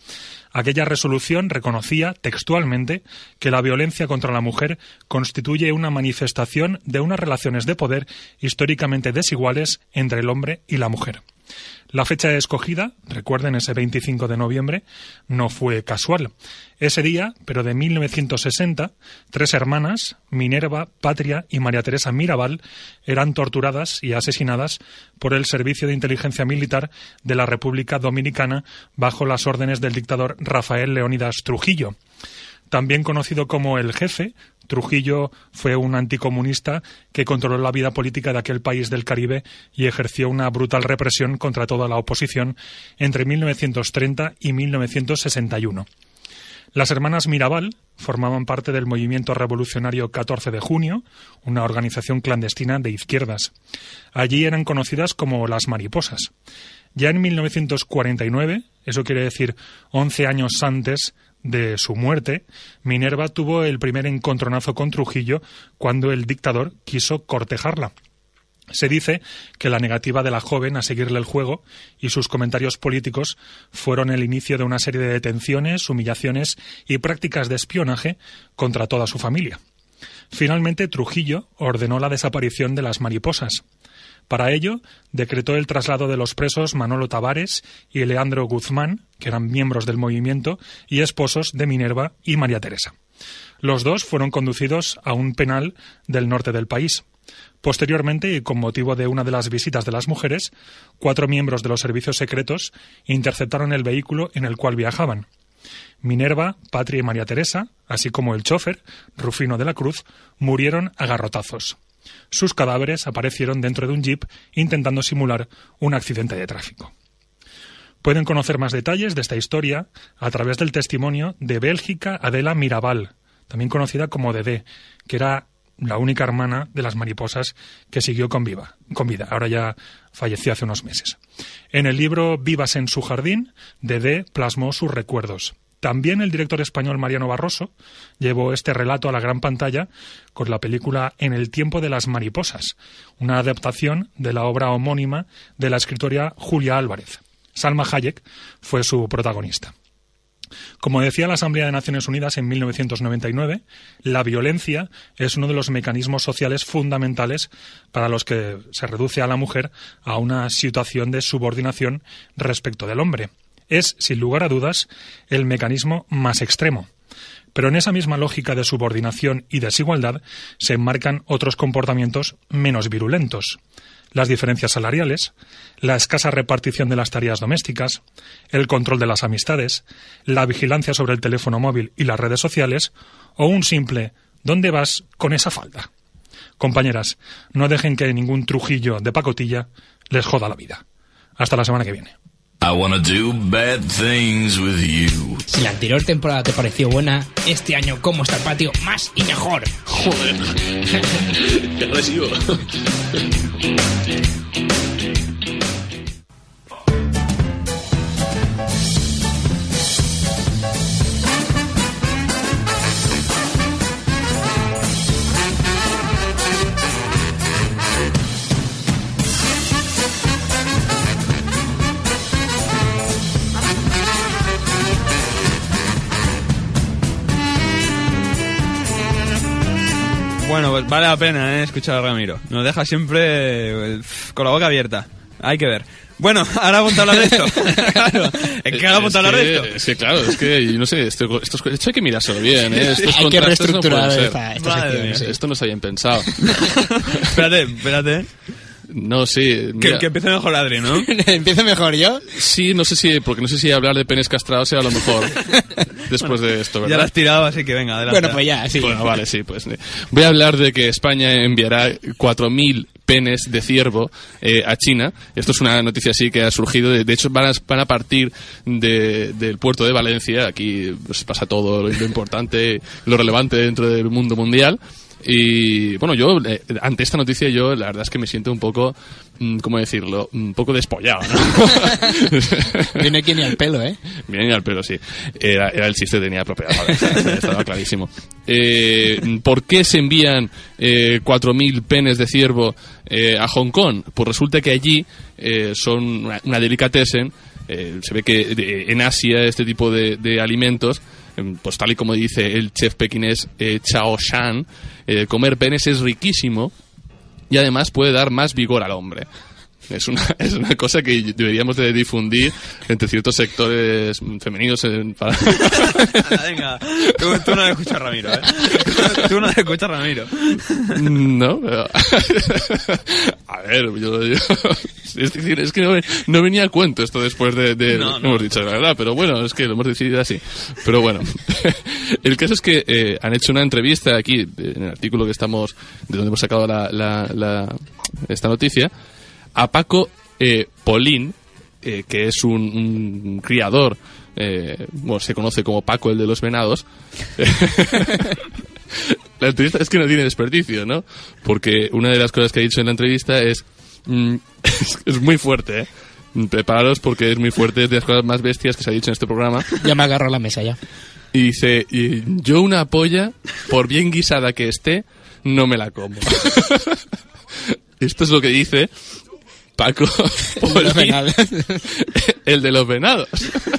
Aquella resolución reconocía textualmente que la violencia contra la mujer constituye una manifestación de unas relaciones de poder históricamente desiguales entre el hombre y la mujer. La fecha escogida, recuerden ese 25 de noviembre, no fue casual. Ese día, pero de 1960, 3 hermanas, Minerva, Patria y María Teresa Mirabal, eran torturadas y asesinadas por el Servicio de Inteligencia Militar de la República Dominicana bajo las órdenes del dictador Rafael Leónidas Trujillo. También conocido como el Jefe, Trujillo fue un anticomunista que controló la vida política de aquel país del Caribe y ejerció una brutal represión contra toda la oposición entre 1930 y 1961. Las hermanas Mirabal formaban parte del movimiento revolucionario 14 de junio, una organización clandestina de izquierdas. Allí eran conocidas como las mariposas. Ya en 1949, eso quiere decir 11 años antes de su muerte, Minerva tuvo el primer encontronazo con Trujillo cuando el dictador quiso cortejarla. Se dice que la negativa de la joven a seguirle el juego y sus comentarios políticos fueron el inicio de una serie de detenciones, humillaciones y prácticas de espionaje contra toda su familia. Finalmente, Trujillo ordenó la desaparición de las mariposas. Para ello, decretó el traslado de los presos Manolo Tavares y Leandro Guzmán, que eran miembros del movimiento y esposos de Minerva y María Teresa. Los dos fueron conducidos a un penal del norte del país. Posteriormente, y con motivo de una de las visitas de las mujeres, 4 miembros de los servicios secretos interceptaron el vehículo en el cual viajaban. Minerva, Patria y María Teresa, así como el chofer, Rufino de la Cruz, murieron a garrotazos. Sus cadáveres aparecieron dentro de un jeep intentando simular un accidente de tráfico. Pueden conocer más detalles de esta historia a través del testimonio de Bélgica Adela Mirabal, también conocida como Dedé, que era la única hermana de las mariposas que siguió con vida. Ahora ya falleció hace unos meses. En el libro Vivas en su jardín, Dedé plasmó sus recuerdos. También el director español Mariano Barroso llevó este relato a la gran pantalla con la película En el tiempo de las mariposas, una adaptación de la obra homónima de la escritora Julia Álvarez. Salma Hayek fue su protagonista. Como decía la Asamblea de Naciones Unidas en 1999, la violencia es uno de los mecanismos sociales fundamentales para los que se reduce a la mujer a una situación de subordinación respecto del hombre. Es, sin lugar a dudas, el mecanismo más extremo. Pero en esa misma lógica de subordinación y desigualdad se enmarcan otros comportamientos menos virulentos. Las diferencias salariales, la escasa repartición de las tareas domésticas, el control de las amistades, la vigilancia sobre el teléfono móvil y las redes sociales, o un simple ¿dónde vas con esa falda? Compañeras, no dejen que ningún Trujillo de pacotilla les joda la vida. Hasta la semana que viene. I wanna do bad things with you. Si la anterior temporada te pareció buena, este año ¿cómo está el patio? Más y mejor. Joder. Qué agresivo. Bueno, pues vale la pena escuchar a Ramiro. Nos deja siempre con la boca abierta. Hay que ver. Bueno, ahora vamos a hablar de esto. Claro, es que ahora vamos a hablar de esto. Es que claro, es que, no sé, esto hay que mirárselo bien, ¿eh? Estos hay que reestructurar no esta sección. Sí. Esto no se habían pensado. Espérate. No, sí. Que empiece mejor Adri, ¿no? ¿Empiece mejor yo? Sí, no sé si hablar de penes castrados sea lo mejor después de esto, ¿verdad? Ya lo has tirado, así que venga, adelante. Bueno, pues ya, sí. Bueno, vale, sí, pues. Voy a hablar de que España enviará 4.000 penes de ciervo a China. Esto es una noticia así que ha surgido. De hecho, van a partir del puerto de Valencia. Aquí pues, pasa todo lo importante, lo relevante dentro del mundo mundial. Y bueno, yo ante esta noticia yo la verdad es que me siento un poco, ¿cómo decirlo? Un poco despollado, ¿no? Viene aquí ni al pelo, ¿eh? Viene ni al pelo, sí. Era el chiste, tenía propiedad, estaba clarísimo. ¿Por qué se envían 4.000 penes de ciervo a Hong Kong? Pues resulta que allí son una delicatessen Se ve que en Asia este tipo de alimentos, pues tal y como dice el chef pekinés Chao Shan, comer penes es riquísimo y además puede dar más vigor al hombre. Es una cosa que deberíamos de difundir entre ciertos sectores femeninos. Venga, tú no escuchas a Ramiro, ¿eh? Tú no escuchas a Ramiro. No, pero... A ver, yo es decir, es que no venía a cuento esto después de no. hemos dicho la verdad, pero bueno, es que lo hemos decidido así. Pero bueno, el caso es que han hecho una entrevista aquí, en el artículo que estamos, de donde hemos sacado esta noticia, a Paco Polín, que es un criador, bueno, se conoce como Paco el de los venados. La entrevista es que no tiene desperdicio, ¿no? Porque una de las cosas que ha dicho en la entrevista es muy fuerte, ¿eh? Prepararos porque es muy fuerte, es de las cosas más bestias que se ha dicho en este programa. Ya me agarro a la mesa ya. Y dice, yo una polla, por bien guisada que esté, no me la como. Esto es lo que dice Paco Polín, el de los venados.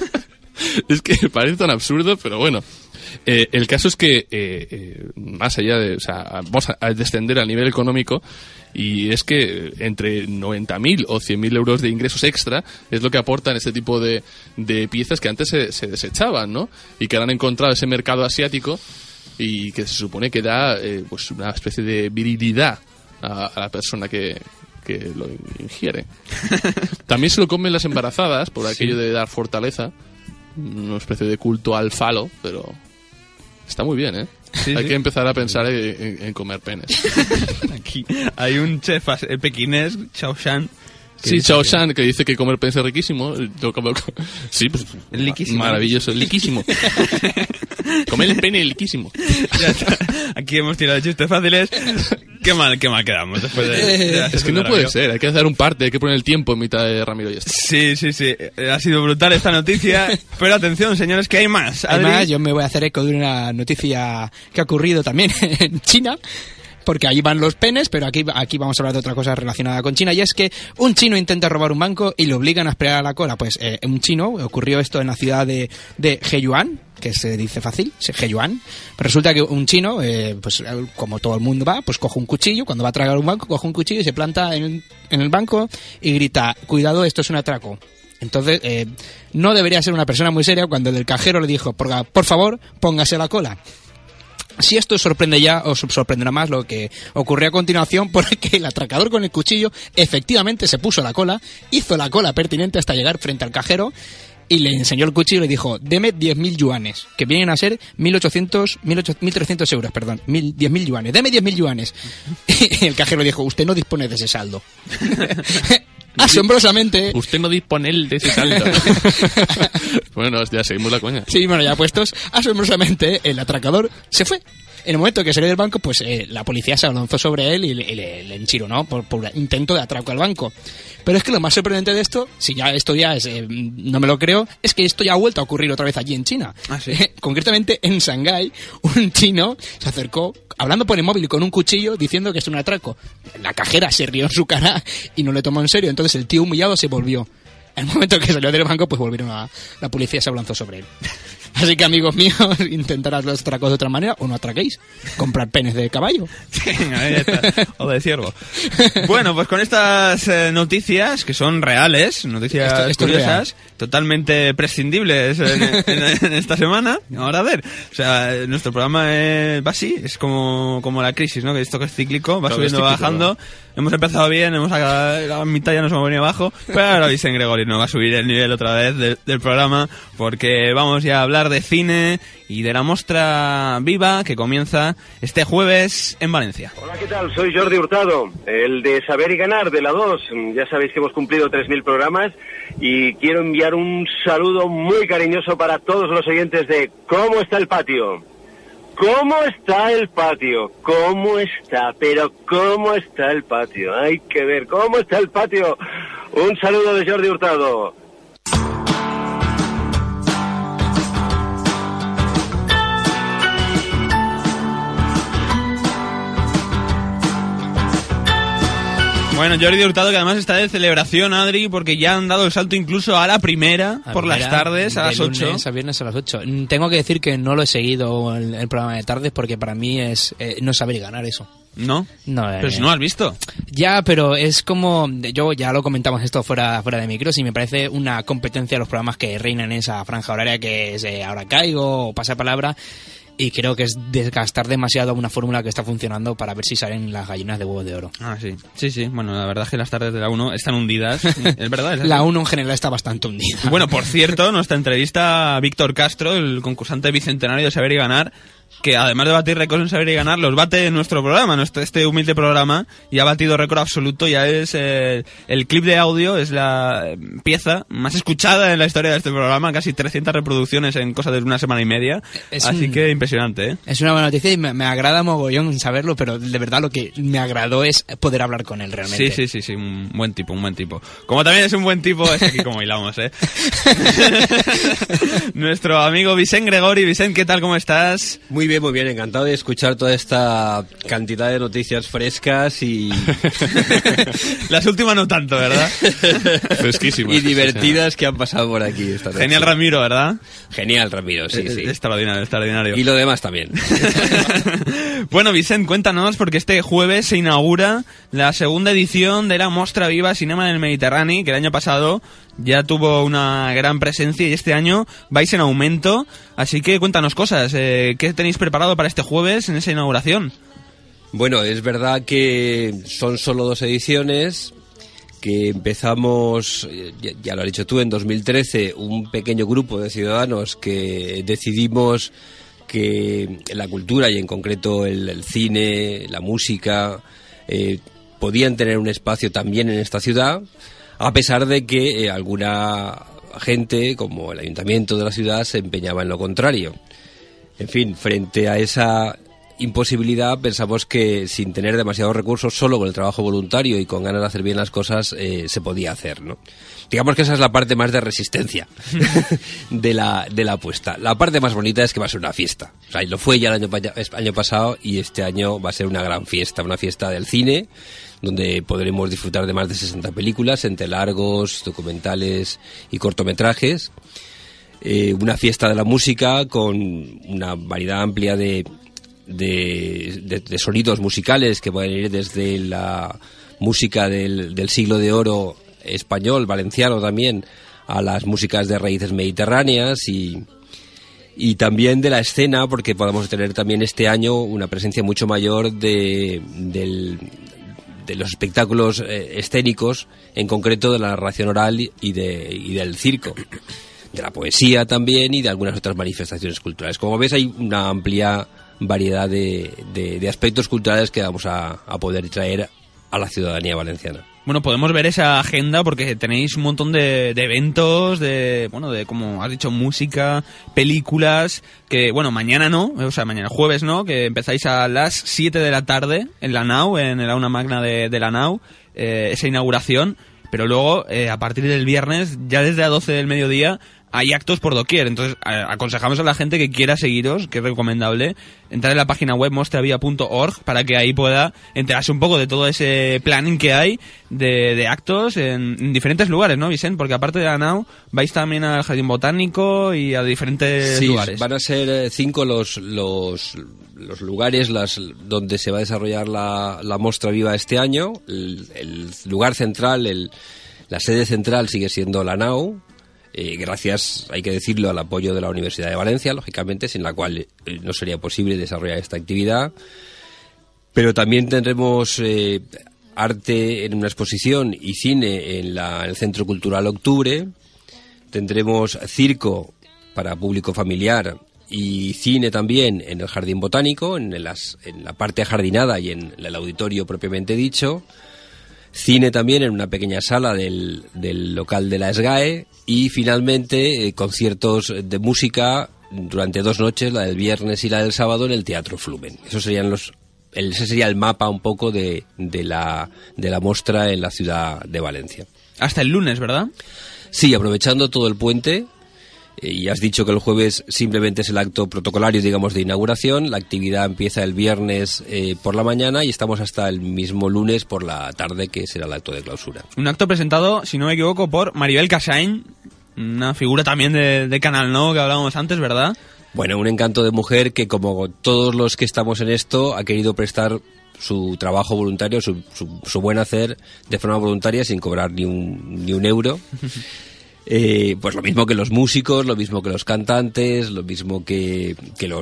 Es que me parece tan absurdo, pero bueno. El caso es que, más allá de... O sea, vamos a descender al nivel económico, y es que entre 90.000 o 100.000 euros de ingresos extra es lo que aportan este tipo de piezas que antes se desechaban, ¿no? Y que ahora han encontrado ese mercado asiático y que se supone que da pues una especie de virilidad a la persona que lo ingiere. También se lo comen las embarazadas por aquello de dar fortaleza, una especie de culto al falo, pero está muy bien, ¿eh? Sí, hay que empezar a pensar en comer penes. Aquí hay un chef pekinés, Chao Shan. Sí, Chao Shan, que dice que comer penes es riquísimo. Sí, pues liquísimo. Maravilloso, liquísimo. Comer el pene liquísimo. Ya está. Aquí hemos tirado chistes fáciles. Qué mal quedamos después de es que no puede ser, hay que hacer un parte, hay que poner el tiempo en mitad de Ramiro y esto. Sí. Ha sido brutal esta noticia, pero atención, señores, que hay más. Además, yo me voy a hacer eco de una noticia que ha ocurrido también en China, porque allí van los penes, pero aquí vamos a hablar de otra cosa relacionada con China, y es que un chino intenta robar un banco y le obligan a esperar a la cola. Pues un chino, ocurrió esto en la ciudad de Heiyuan, que se dice fácil, Heiyuan. Pero resulta que un chino, pues como todo el mundo va, pues coge un cuchillo, cuando va a tragar un banco, coge un cuchillo y se planta en el banco y grita, cuidado, esto es un atraco. Entonces, no debería ser una persona muy seria cuando el del cajero le dijo, por favor, póngase la cola. Si esto os sorprende ya, os sorprenderá más lo que ocurrió a continuación, porque el atracador con el cuchillo efectivamente se puso la cola, hizo la cola pertinente hasta llegar frente al cajero y le enseñó el cuchillo y le dijo, deme 10.000 yuanes, que vienen a ser 1.300 euros, perdón, 10.000 yuanes, deme 10.000 yuanes. Y el cajero le dijo, usted no dispone de ese saldo. Asombrosamente. Usted no dispone de ese saldo. Bueno, ya seguimos la coña. Sí, bueno, ya puestos. Asombrosamente, el atracador se fue. En el momento que salió del banco, pues la policía se abalanzó sobre él y le enchironó por intento de atraco al banco. Pero es que lo más sorprendente de esto, si ya esto ya es, no me lo creo, es que esto ya ha vuelto a ocurrir otra vez allí en China. ¿Ah, sí? Concretamente en Shanghái, un chino se acercó hablando por el móvil con un cuchillo diciendo que es un atraco. La cajera se rió en su cara y no le tomó en serio. Entonces el tío humillado se volvió. En el momento que salió del banco, pues la policía se abalanzó sobre él. Así que, amigos míos, intentarás los atracos de otra manera o no atraquéis. Comprar penes de caballo. Ahí está. O de ciervo. Bueno, pues con estas noticias, que son reales, noticias esto curiosas, totalmente prescindibles en esta semana. Ahora a ver, o sea, nuestro programa va así, es como la crisis, ¿no? Que esto que es cíclico, va subiendo, va bajando. Hemos empezado bien, la mitad ya nos hemos venido abajo, pero ahora Vicente Gregorio nos va a subir el nivel otra vez del programa, porque vamos ya a hablar de cine y de la Mostra Viva que comienza este jueves en Valencia. Hola, ¿qué tal? Soy Jordi Hurtado, el de Saber y Ganar de la 2. Ya sabéis que hemos cumplido 3.000 programas y quiero enviar un saludo muy cariñoso para todos los oyentes de ¿Cómo está el patio? ¿Cómo está el patio? ¿Cómo está? Pero ¿cómo está el patio? Hay que ver cómo está el patio. Un saludo de Jordi Hurtado. Bueno, Jordi Hurtado, que además está de celebración, Adri, porque ya han dado el salto incluso a la primera, por las tardes, a las 8. Lunes a viernes a las 8. Tengo que decir que no lo he seguido el programa de tardes porque para mí no saber ganar eso. ¿No? No, pero si no has visto. Ya, pero es como... Yo ya lo comentamos esto fuera de micros y me parece una competencia de los programas que reinan en esa franja horaria que es Ahora Caigo o Pasa Palabra. Y creo que es desgastar demasiado una fórmula que está funcionando para ver si salen las gallinas de huevos de oro. Ah, sí. Sí. Bueno, la verdad es que las tardes de la 1 están hundidas. Es verdad. Es la 1 en general está bastante hundida. Bueno, por cierto, nuestra entrevista a Víctor Castro, el concursante bicentenario de Saber y Ganar, que además de batir récords en Saber y Ganar, los bate en nuestro programa, este humilde programa, y ha batido récord absoluto. Ya es el clip de audio, es la pieza más escuchada en la historia de este programa, casi 300 reproducciones en cosa de una semana y media. Así que impresionante, ¿eh? Es una buena noticia y me agrada mogollón saberlo, pero de verdad lo que me agradó es poder hablar con él realmente. Sí, un buen tipo. Como también es un buen tipo, es aquí como hilamos, ¿eh? Nuestro amigo Vicent Gregori. Vicent, ¿qué tal? ¿Cómo estás? Muy bien, encantado de escuchar toda esta cantidad de noticias frescas y... Las últimas no tanto, ¿verdad? Fresquísimas. Y divertidas que han pasado por aquí esta noche. Genial Ramiro, ¿verdad? Genial Ramiro, sí. Extraordinario. Y lo demás también. Bueno, Vicent, cuéntanos, porque este jueves se inaugura la segunda edición de la Mostra Viva Cinema del Mediterráneo, que el año pasado ya tuvo una gran presencia y este año vais en aumento. Así que cuéntanos cosas. ¿Qué tenéis preparado para este jueves en esa inauguración? Bueno, es verdad que son solo 2 ediciones, que empezamos, ya lo has dicho tú, en 2013, un pequeño grupo de ciudadanos que decidimos que la cultura y en concreto el cine, la música, podían tener un espacio también en esta ciudad, a pesar de que alguna gente, como el ayuntamiento de la ciudad, se empeñaba en lo contrario. En fin, frente a esa imposibilidad, pensamos que sin tener demasiados recursos, solo con el trabajo voluntario y con ganas de hacer bien las cosas, se podía hacer, ¿no? Digamos que esa es la parte más de resistencia de la apuesta. La parte más bonita es que va a ser una fiesta. O sea, lo fue ya el año pasado y este año va a ser una gran fiesta, una fiesta del cine, donde podremos disfrutar de más de 60 películas, entre largos, documentales y cortometrajes. Una fiesta de la música con una variedad amplia de sonidos musicales que pueden ir desde la música del siglo de oro español, valenciano también, a las músicas de raíces mediterráneas y también de la escena, porque podemos tener también este año una presencia mucho mayor de los espectáculos escénicos, en concreto de la narración oral y del circo, de la poesía también y de algunas otras manifestaciones culturales. Como ves, hay una amplia variedad de aspectos culturales que vamos a poder traer a la ciudadanía valenciana. Bueno, podemos ver esa agenda porque tenéis un montón de eventos, de como has dicho, música, películas, que bueno, mañana no, o sea, mañana jueves no, que empezáis a las 7 de la tarde en la NAU, en el aula magna de la NAU, esa inauguración, pero luego a partir del viernes, ya desde las 12 del mediodía, hay actos por doquier. Entonces aconsejamos a la gente que quiera seguiros, que es recomendable, entrar en la página web mostravia.org para que ahí pueda enterarse un poco de todo ese planning que hay de actos en diferentes lugares, ¿no, Vicent? Porque aparte de la NAU vais también al Jardín Botánico y a diferentes lugares. Van a ser 5 los lugares donde se va a desarrollar la Mostra Viva este año. El lugar central, la sede central sigue siendo la NAU, gracias, hay que decirlo, al apoyo de la Universidad de Valencia, lógicamente, sin la cual no sería posible desarrollar esta actividad. Pero también tendremos arte en una exposición y cine en el Centro Cultural Octubre. Tendremos circo para público familiar y cine también en el Jardín Botánico, en la parte ajardinada y en el auditorio propiamente dicho. Cine también en una pequeña sala del local de la SGAE y finalmente conciertos de música durante 2 noches, la del viernes y la del sábado, en el Teatro Flumen. Ese sería el mapa un poco de la muestra en la ciudad de Valencia. Hasta el lunes, ¿verdad? Sí, aprovechando todo el puente. Y has dicho que el jueves simplemente es el acto protocolario, digamos, de inauguración. La actividad empieza el viernes por la mañana y estamos hasta el mismo lunes por la tarde, que será el acto de clausura. Un acto presentado, si no me equivoco, por Maribel Casain, una figura también de Canal No que hablábamos antes, ¿verdad? Bueno, un encanto de mujer que, como todos los que estamos en esto, ha querido prestar su trabajo voluntario, su buen hacer de forma voluntaria, sin cobrar ni un euro. Pues lo mismo que los músicos, lo mismo que los cantantes, lo mismo que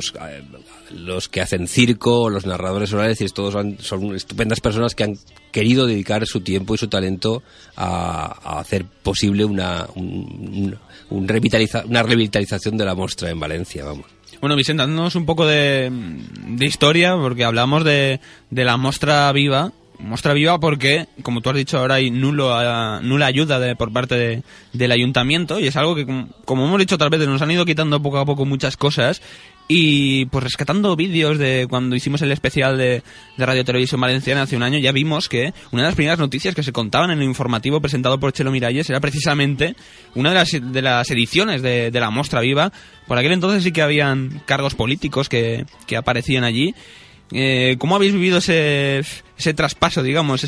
los que hacen circo, los narradores orales, y todos son estupendas personas que han querido dedicar su tiempo y su talento a hacer posible una revitalización de la mostra en Valencia, vamos. Bueno, Vicente, dándonos un poco de historia, porque hablamos de la Mostra Viva. Mostra Viva porque, como tú has dicho, ahora hay nula ayuda por parte del ayuntamiento, y es algo que, como hemos dicho otras veces, nos han ido quitando poco a poco muchas cosas. Y pues rescatando vídeos de cuando hicimos el especial de Radio Televisión Valenciana hace un año, ya vimos que una de las primeras noticias que se contaban en el informativo presentado por Chelo Miralles era precisamente una de las ediciones de la Mostra Viva. Por aquel entonces sí que habían cargos políticos que aparecían allí. ¿Cómo habéis vivido ese traspaso, digamos,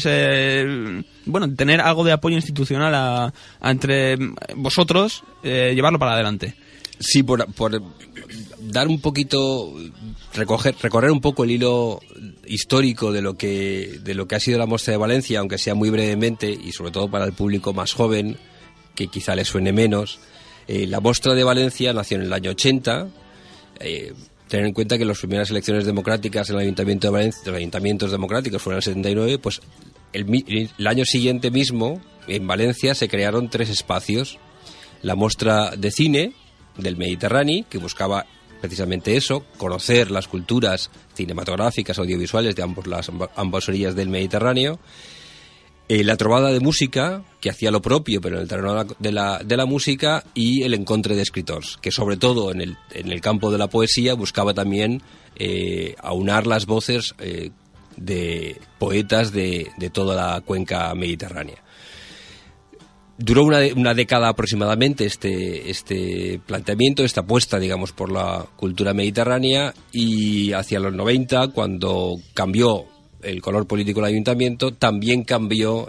tener algo de apoyo institucional entre vosotros, llevarlo para adelante? Sí, por dar un poquito, recorrer un poco el hilo histórico de lo que ha sido la Mostra de Valencia, aunque sea muy brevemente, y sobre todo para el público más joven, que quizá le suene menos. La Mostra de Valencia nació en el año 80. Tener en cuenta que las primeras elecciones democráticas en el Ayuntamiento de Valencia, los ayuntamientos democráticos fueron en el 79, pues el año siguiente mismo, en Valencia, se crearon 3 espacios. La Mostra de Cine del Mediterráneo, que buscaba precisamente eso, conocer las culturas cinematográficas, audiovisuales de ambas orillas del Mediterráneo. La Trobada de Música, que hacía lo propio, pero en el terreno de la música, y el Encontre de Escritors, que sobre todo en el campo de la poesía buscaba también aunar las voces de poetas de toda la cuenca mediterránea. Duró una década aproximadamente este planteamiento, esta apuesta, digamos, por la cultura mediterránea, y hacia los 90, cuando cambió el color político del ayuntamiento, también cambió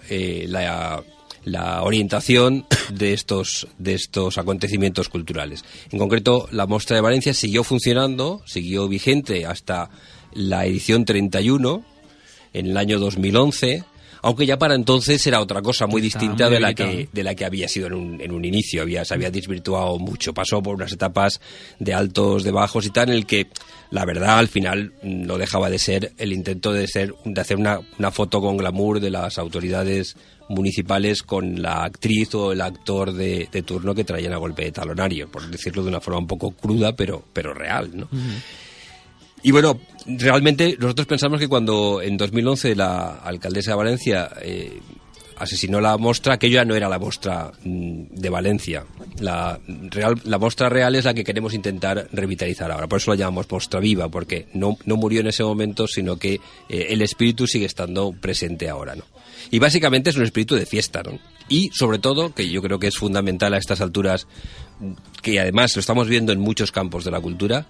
la orientación de estos acontecimientos culturales. En concreto, la Mostra de Valencia siguió funcionando, siguió vigente hasta la edición 31, en el año 2011, aunque ya para entonces era otra cosa muy distinta de la que había sido en un inicio. Se había desvirtuado mucho, pasó por unas etapas de altos, de bajos y tal, en el que la verdad al final no dejaba de ser el intento de hacer una foto con glamour de las autoridades municipales con la actriz o el actor de turno que traían a golpe de talonario, por decirlo de una forma un poco cruda pero real, ¿no? Uh-huh. Y bueno, realmente nosotros pensamos que cuando en 2011 la alcaldesa de Valencia asesinó la Mostra, aquello ya no era la Mostra de Valencia. La Mostra real es la que queremos intentar revitalizar ahora. Por eso la llamamos Mostra Viva, porque no murió en ese momento, sino que el espíritu sigue estando presente ahora, ¿no? Y básicamente es un espíritu de fiesta, ¿no? Y sobre todo, que yo creo que es fundamental a estas alturas, que además lo estamos viendo en muchos campos de la cultura,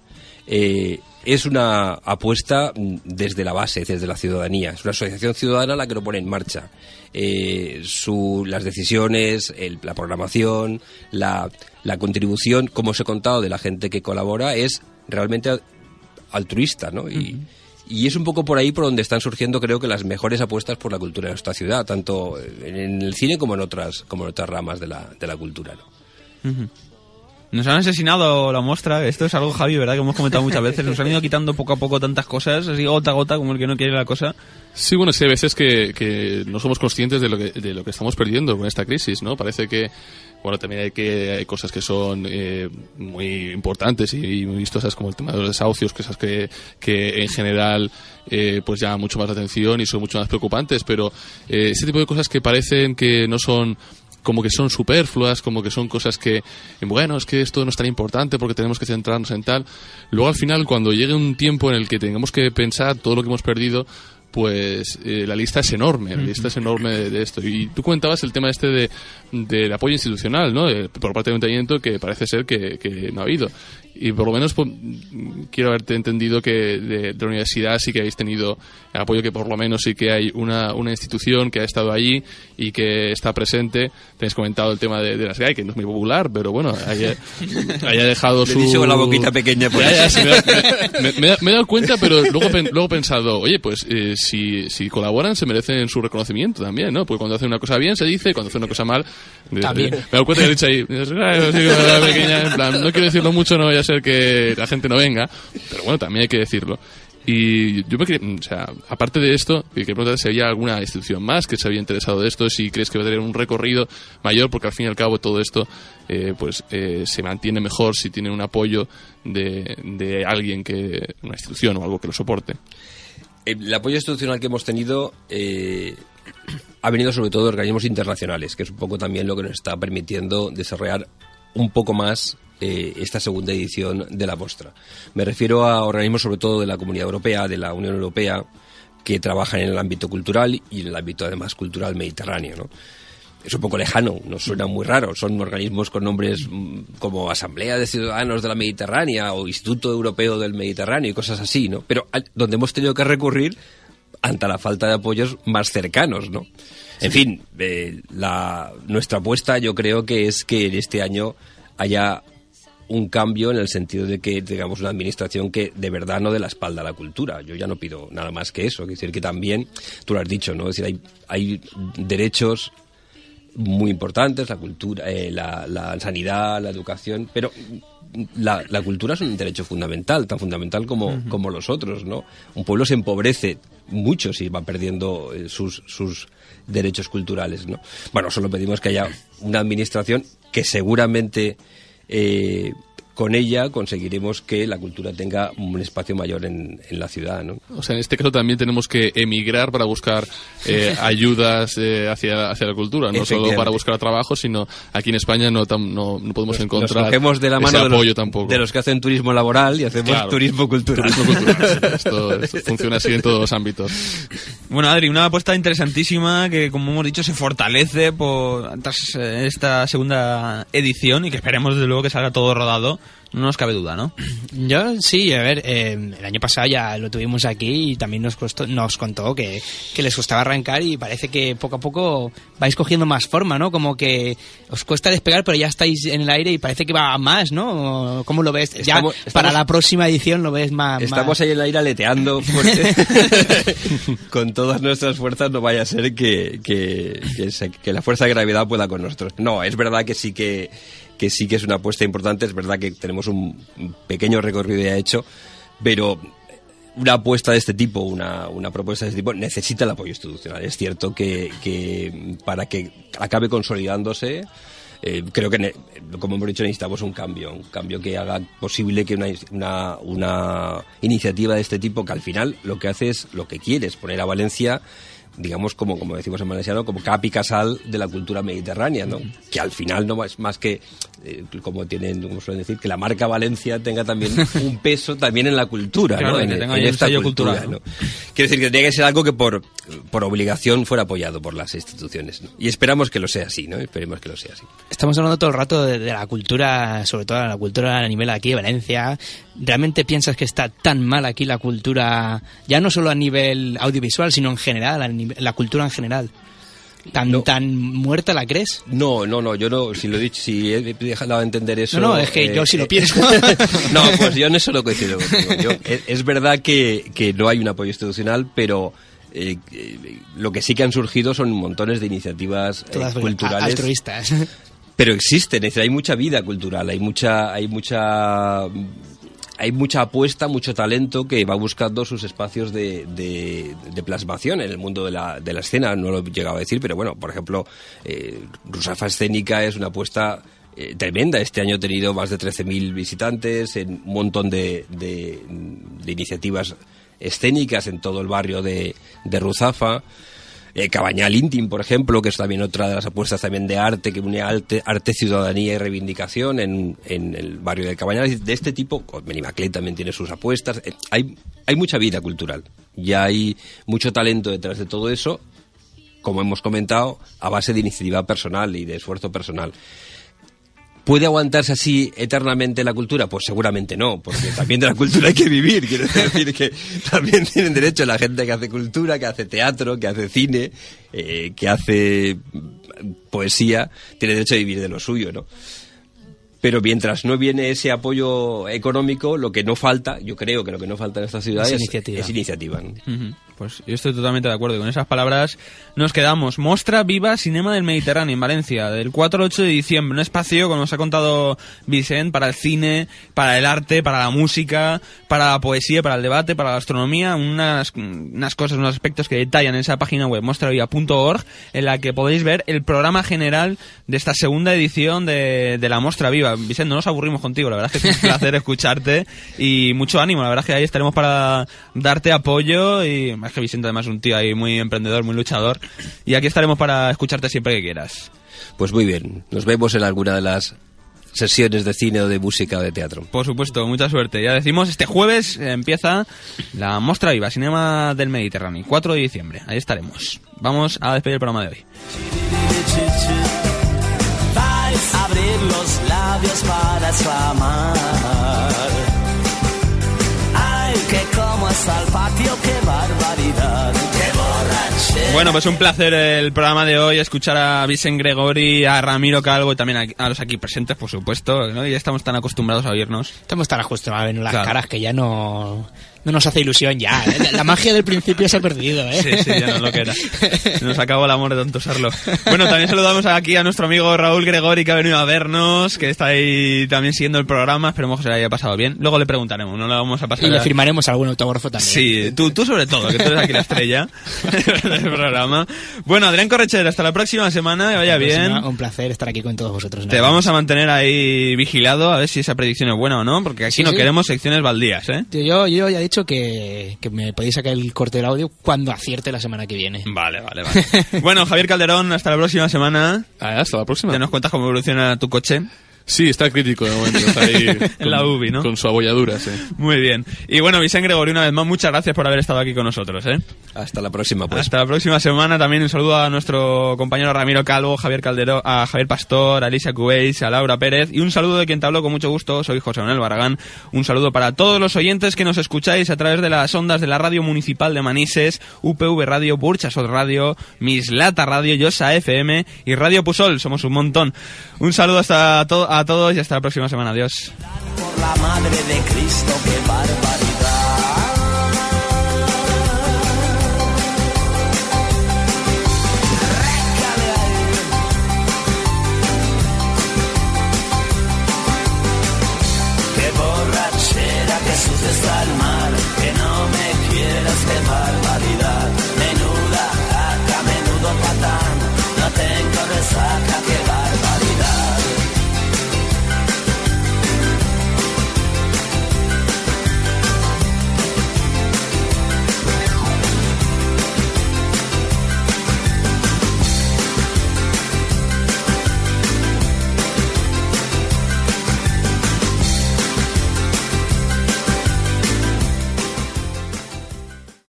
es una apuesta desde la base, desde la ciudadanía. Es una asociación ciudadana la que lo pone en marcha. Las decisiones, la programación, la contribución, como os he contado, de la gente que colabora es realmente altruista, ¿no? Y es un poco por ahí por donde están surgiendo, creo que, las mejores apuestas por la cultura de nuestra ciudad, tanto en el cine como en otras ramas de la cultura, ¿no? Uh-huh. Nos han asesinado la Mostra. Esto es algo, Javi, ¿verdad?, que hemos comentado muchas veces. Nos han ido quitando poco a poco tantas cosas, así gota a gota, como el que no quiere la cosa. Sí, bueno, sí, hay veces que no somos conscientes de lo que estamos perdiendo con esta crisis, ¿no? Parece que, bueno, también hay cosas que son muy importantes y muy vistosas, como el tema de los desahucios, cosas que en general pues llaman mucho más la atención y son mucho más preocupantes, pero ese tipo de cosas que parecen que no son, como que son superfluas, como que son cosas que, bueno, es que esto no es tan importante porque tenemos que centrarnos en tal. Luego, al final, cuando llegue un tiempo en el que tengamos que pensar todo lo que hemos perdido, pues la lista es enorme, de esto. Y tú comentabas el tema del apoyo institucional, ¿no? Por parte del ayuntamiento, que parece ser que no ha habido. Y por lo menos quiero haberte entendido que de la universidad sí que habéis tenido apoyo, que por lo menos sí que hay una institución que ha estado allí y que está presente. Tenéis comentado el tema de las GAE, que no es muy popular, pero bueno, haya dejado su... Le he dicho con la boquita pequeña. Por eso. Me he dado cuenta, pero luego he pensado, oye, pues si colaboran se merecen su reconocimiento también, ¿no? Porque cuando hacen una cosa bien se dice, cuando hacen una cosa mal... También. Me he dado cuenta que he dicho ahí, pequeña, en plan, no quiero decirlo mucho, no vaya a ser que la gente no venga, pero bueno, también hay que decirlo. Y yo me quería, o sea, aparte de esto, quería preguntar si había alguna institución más que se había interesado de esto, si crees que va a tener un recorrido mayor, porque al fin y al cabo todo esto se mantiene mejor si tiene un apoyo de alguien, una institución o algo que lo soporte. El apoyo institucional que hemos tenido ha venido sobre todo de organismos internacionales, que es un poco también lo que nos está permitiendo desarrollar un poco más esta segunda edición de la Mostra. Me refiero a organismos sobre todo de la Comunidad Europea, de la Unión Europea, que trabajan en el ámbito cultural y en el ámbito además cultural mediterráneo, ¿no? Es un poco lejano, nos suena muy raro. Son organismos con nombres como Asamblea de Ciudadanos de la Mediterránea o Instituto Europeo del Mediterráneo y cosas así, ¿no? Pero donde hemos tenido que recurrir ante la falta de apoyos más cercanos, ¿no? En fin, nuestra apuesta yo creo que es que en este año haya un cambio en el sentido de que tengamos una administración que de verdad no dé la espalda a la cultura. Yo ya no pido nada más que eso. Es decir, que también, tú lo has dicho, ¿no? Es decir, hay derechos muy importantes, la cultura, la sanidad, la educación, pero la cultura es un derecho fundamental, tan fundamental como los otros, ¿no? Un pueblo se empobrece mucho si va perdiendo sus derechos culturales, ¿no? Bueno, solo pedimos que haya una administración que seguramente con ella conseguiremos que la cultura tenga un espacio mayor en la ciudad, ¿no? O sea, en este caso también tenemos que emigrar para buscar ayudas hacia la cultura, no solo para buscar trabajo, sino aquí en España no podemos encontrar nos cogemos de la mano ese apoyo tampoco. De los que hacen turismo laboral y hacemos turismo cultural. Esto funciona así en todos los ámbitos. Bueno, Adri, una apuesta interesantísima que, como hemos dicho, se fortalece tras esta segunda edición y que esperemos desde luego que salga todo rodado. No nos cabe duda, ¿no? Yo sí, a ver, el año pasado ya lo tuvimos aquí y también nos contó que les costaba arrancar y parece que poco a poco vais cogiendo más forma, ¿no? Como que os cuesta despegar, pero ya estáis en el aire y parece que va más, ¿no? ¿Cómo lo ves? Para la próxima edición lo ves más... Estamos ahí en el aire aleteando fuerte. Con todas nuestras fuerzas no vaya a ser que la fuerza de gravedad pueda con nosotros. No, es verdad que sí que es una apuesta importante, es verdad que tenemos un pequeño recorrido ya hecho, pero una apuesta de este tipo, una propuesta de este tipo necesita el apoyo institucional. Es cierto que para que acabe consolidándose, creo que, como hemos dicho, necesitamos un cambio que haga posible que una iniciativa de este tipo, que al final lo que hace es lo que quiere, es poner a Valencia, digamos, como decimos en valenciano, como capi casal de la cultura mediterránea, ¿no? Que al final no es más que, como suelen decir, que la marca Valencia tenga también un peso también en la cultura, claro, ¿no? En esta cultura, ¿no? Quiero decir que tendría que ser algo que por obligación fuera apoyado por las instituciones, ¿no? Y esperamos que lo sea así, ¿no? Esperemos que lo sea así. Estamos hablando todo el rato de la cultura, sobre todo la cultura a nivel aquí de Valencia. ¿Realmente piensas que está tan mal aquí la cultura, ya no solo a nivel audiovisual, sino en general, la cultura en general? ¿Tan muerta la crees? No, yo no, si lo he dicho, si he dejado de entender eso... No, es que yo sí lo pienso. No, pues yo en eso lo coincido contigo. Es verdad que no hay un apoyo institucional, pero lo que sí que han surgido son montones de iniciativas culturales. Altruistas. Pero existen, es decir, hay mucha vida cultural, hay mucha apuesta, mucho talento que va buscando sus espacios de plasmación en el mundo de la escena. No lo he llegado a decir, pero bueno, por ejemplo, Rusafa Escénica es una apuesta tremenda. Este año ha tenido más de 13.000 visitantes en un montón de iniciativas escénicas en todo el barrio de Ruzafa. Cabañal Intim, por ejemplo, que es también otra de las apuestas también de arte, que une arte, ciudadanía y reivindicación en el barrio de Cabañal. De este tipo, Benimaclet también tiene sus apuestas. Hay mucha vida cultural y hay mucho talento detrás de todo eso, como hemos comentado, a base de iniciativa personal y de esfuerzo personal. ¿Puede aguantarse así eternamente la cultura? Pues seguramente no, porque también de la cultura hay que vivir. Quiero decir que también tienen derecho la gente que hace cultura, que hace teatro, que hace cine, que hace poesía, tiene derecho a vivir de lo suyo, ¿no? Pero mientras no viene ese apoyo económico, lo que no falta, yo creo que lo que no falta en esta ciudad es iniciativa, ¿no? Uh-huh. Pues yo estoy totalmente de acuerdo. Con esas palabras nos quedamos. Mostra Viva Cinema del Mediterráneo en Valencia, del 4 al 8 de diciembre. Un espacio, como nos ha contado Vicent, para el cine, para el arte, para la música, para la poesía, para el debate, para la gastronomía. Unas cosas, unos aspectos que detallan en esa página web mostraviva.org, en la que podéis ver el programa general de esta segunda edición de la Mostra Viva. Vicent, no nos aburrimos contigo, la verdad es que es un placer escucharte y mucho ánimo, la verdad es que ahí estaremos para darte apoyo y es que Vicente además es un tío ahí muy emprendedor, muy luchador y aquí estaremos para escucharte siempre que quieras. Pues muy bien, nos vemos en alguna de las sesiones de cine o de música o de teatro. Por supuesto, mucha suerte. Ya decimos, este jueves empieza la Mostra Viva, Cinema del Mediterráneo, 4 de diciembre, ahí estaremos. Vamos a despedir el programa de hoy. Abrir los labios para exclamar: ¡ay, qué cómo está el patio, qué barbaridad, qué borrachera! Bueno, pues un placer el programa de hoy, escuchar a Vicent Gregori, a Ramiro Calvo y también a los aquí presentes, por supuesto, ¿no? Ya estamos tan acostumbrados a oírnos. Estamos tan acostumbrados a ver las caras que ya no nos hace ilusión ya, ¿eh? La magia del principio se ha perdido, ¿eh? Sí, ya no es lo que era. Se nos acabó el amor de tanto usarlo. Bueno, también saludamos aquí a nuestro amigo Raúl Gregori, que ha venido a vernos, que está ahí también siguiendo el programa. Esperemos que se le haya pasado bien. Luego le preguntaremos, no le vamos a pasar. Y le firmaremos algún autógrafo también. Sí, tú sobre todo, que tú eres aquí la estrella del programa. Bueno, Adrián Correchera, hasta la próxima semana, que vaya bien. Un placer estar aquí con todos vosotros. Te vamos a mantener ahí vigilado, a ver si esa predicción es buena o no, porque aquí no queremos secciones baldías, ¿eh? Yo ya he dicho que me podéis sacar el corte del audio cuando acierte la semana que viene. Vale. Bueno, Javier Calderón, hasta la próxima semana. Hasta la próxima. ¿Te nos cuentas cómo evoluciona tu coche? Sí, está crítico de momento, está ahí en la UBI, ¿no? Con su abolladura, sí. Muy bien. Y bueno, Vicent Gregori, una vez más, muchas gracias por haber estado aquí con nosotros, ¿eh? Hasta la próxima, pues. Hasta la próxima semana. También un saludo a nuestro compañero Ramiro Calvo, Javier Calderón, a Javier Pastor, a Alicia Cubéis, a Laura Pérez y un saludo de quien te habló con mucho gusto, soy José Manuel Barragán. Un saludo para todos los oyentes que nos escucháis a través de las ondas de la Radio Municipal de Manises, UPV Radio, Burchasot Radio, Mislata Radio, Yosa FM y Radio Pusol. Somos un montón. Un saludo a todos y hasta la próxima semana. Adiós. Por la madre de Cristo, qué barbaridad.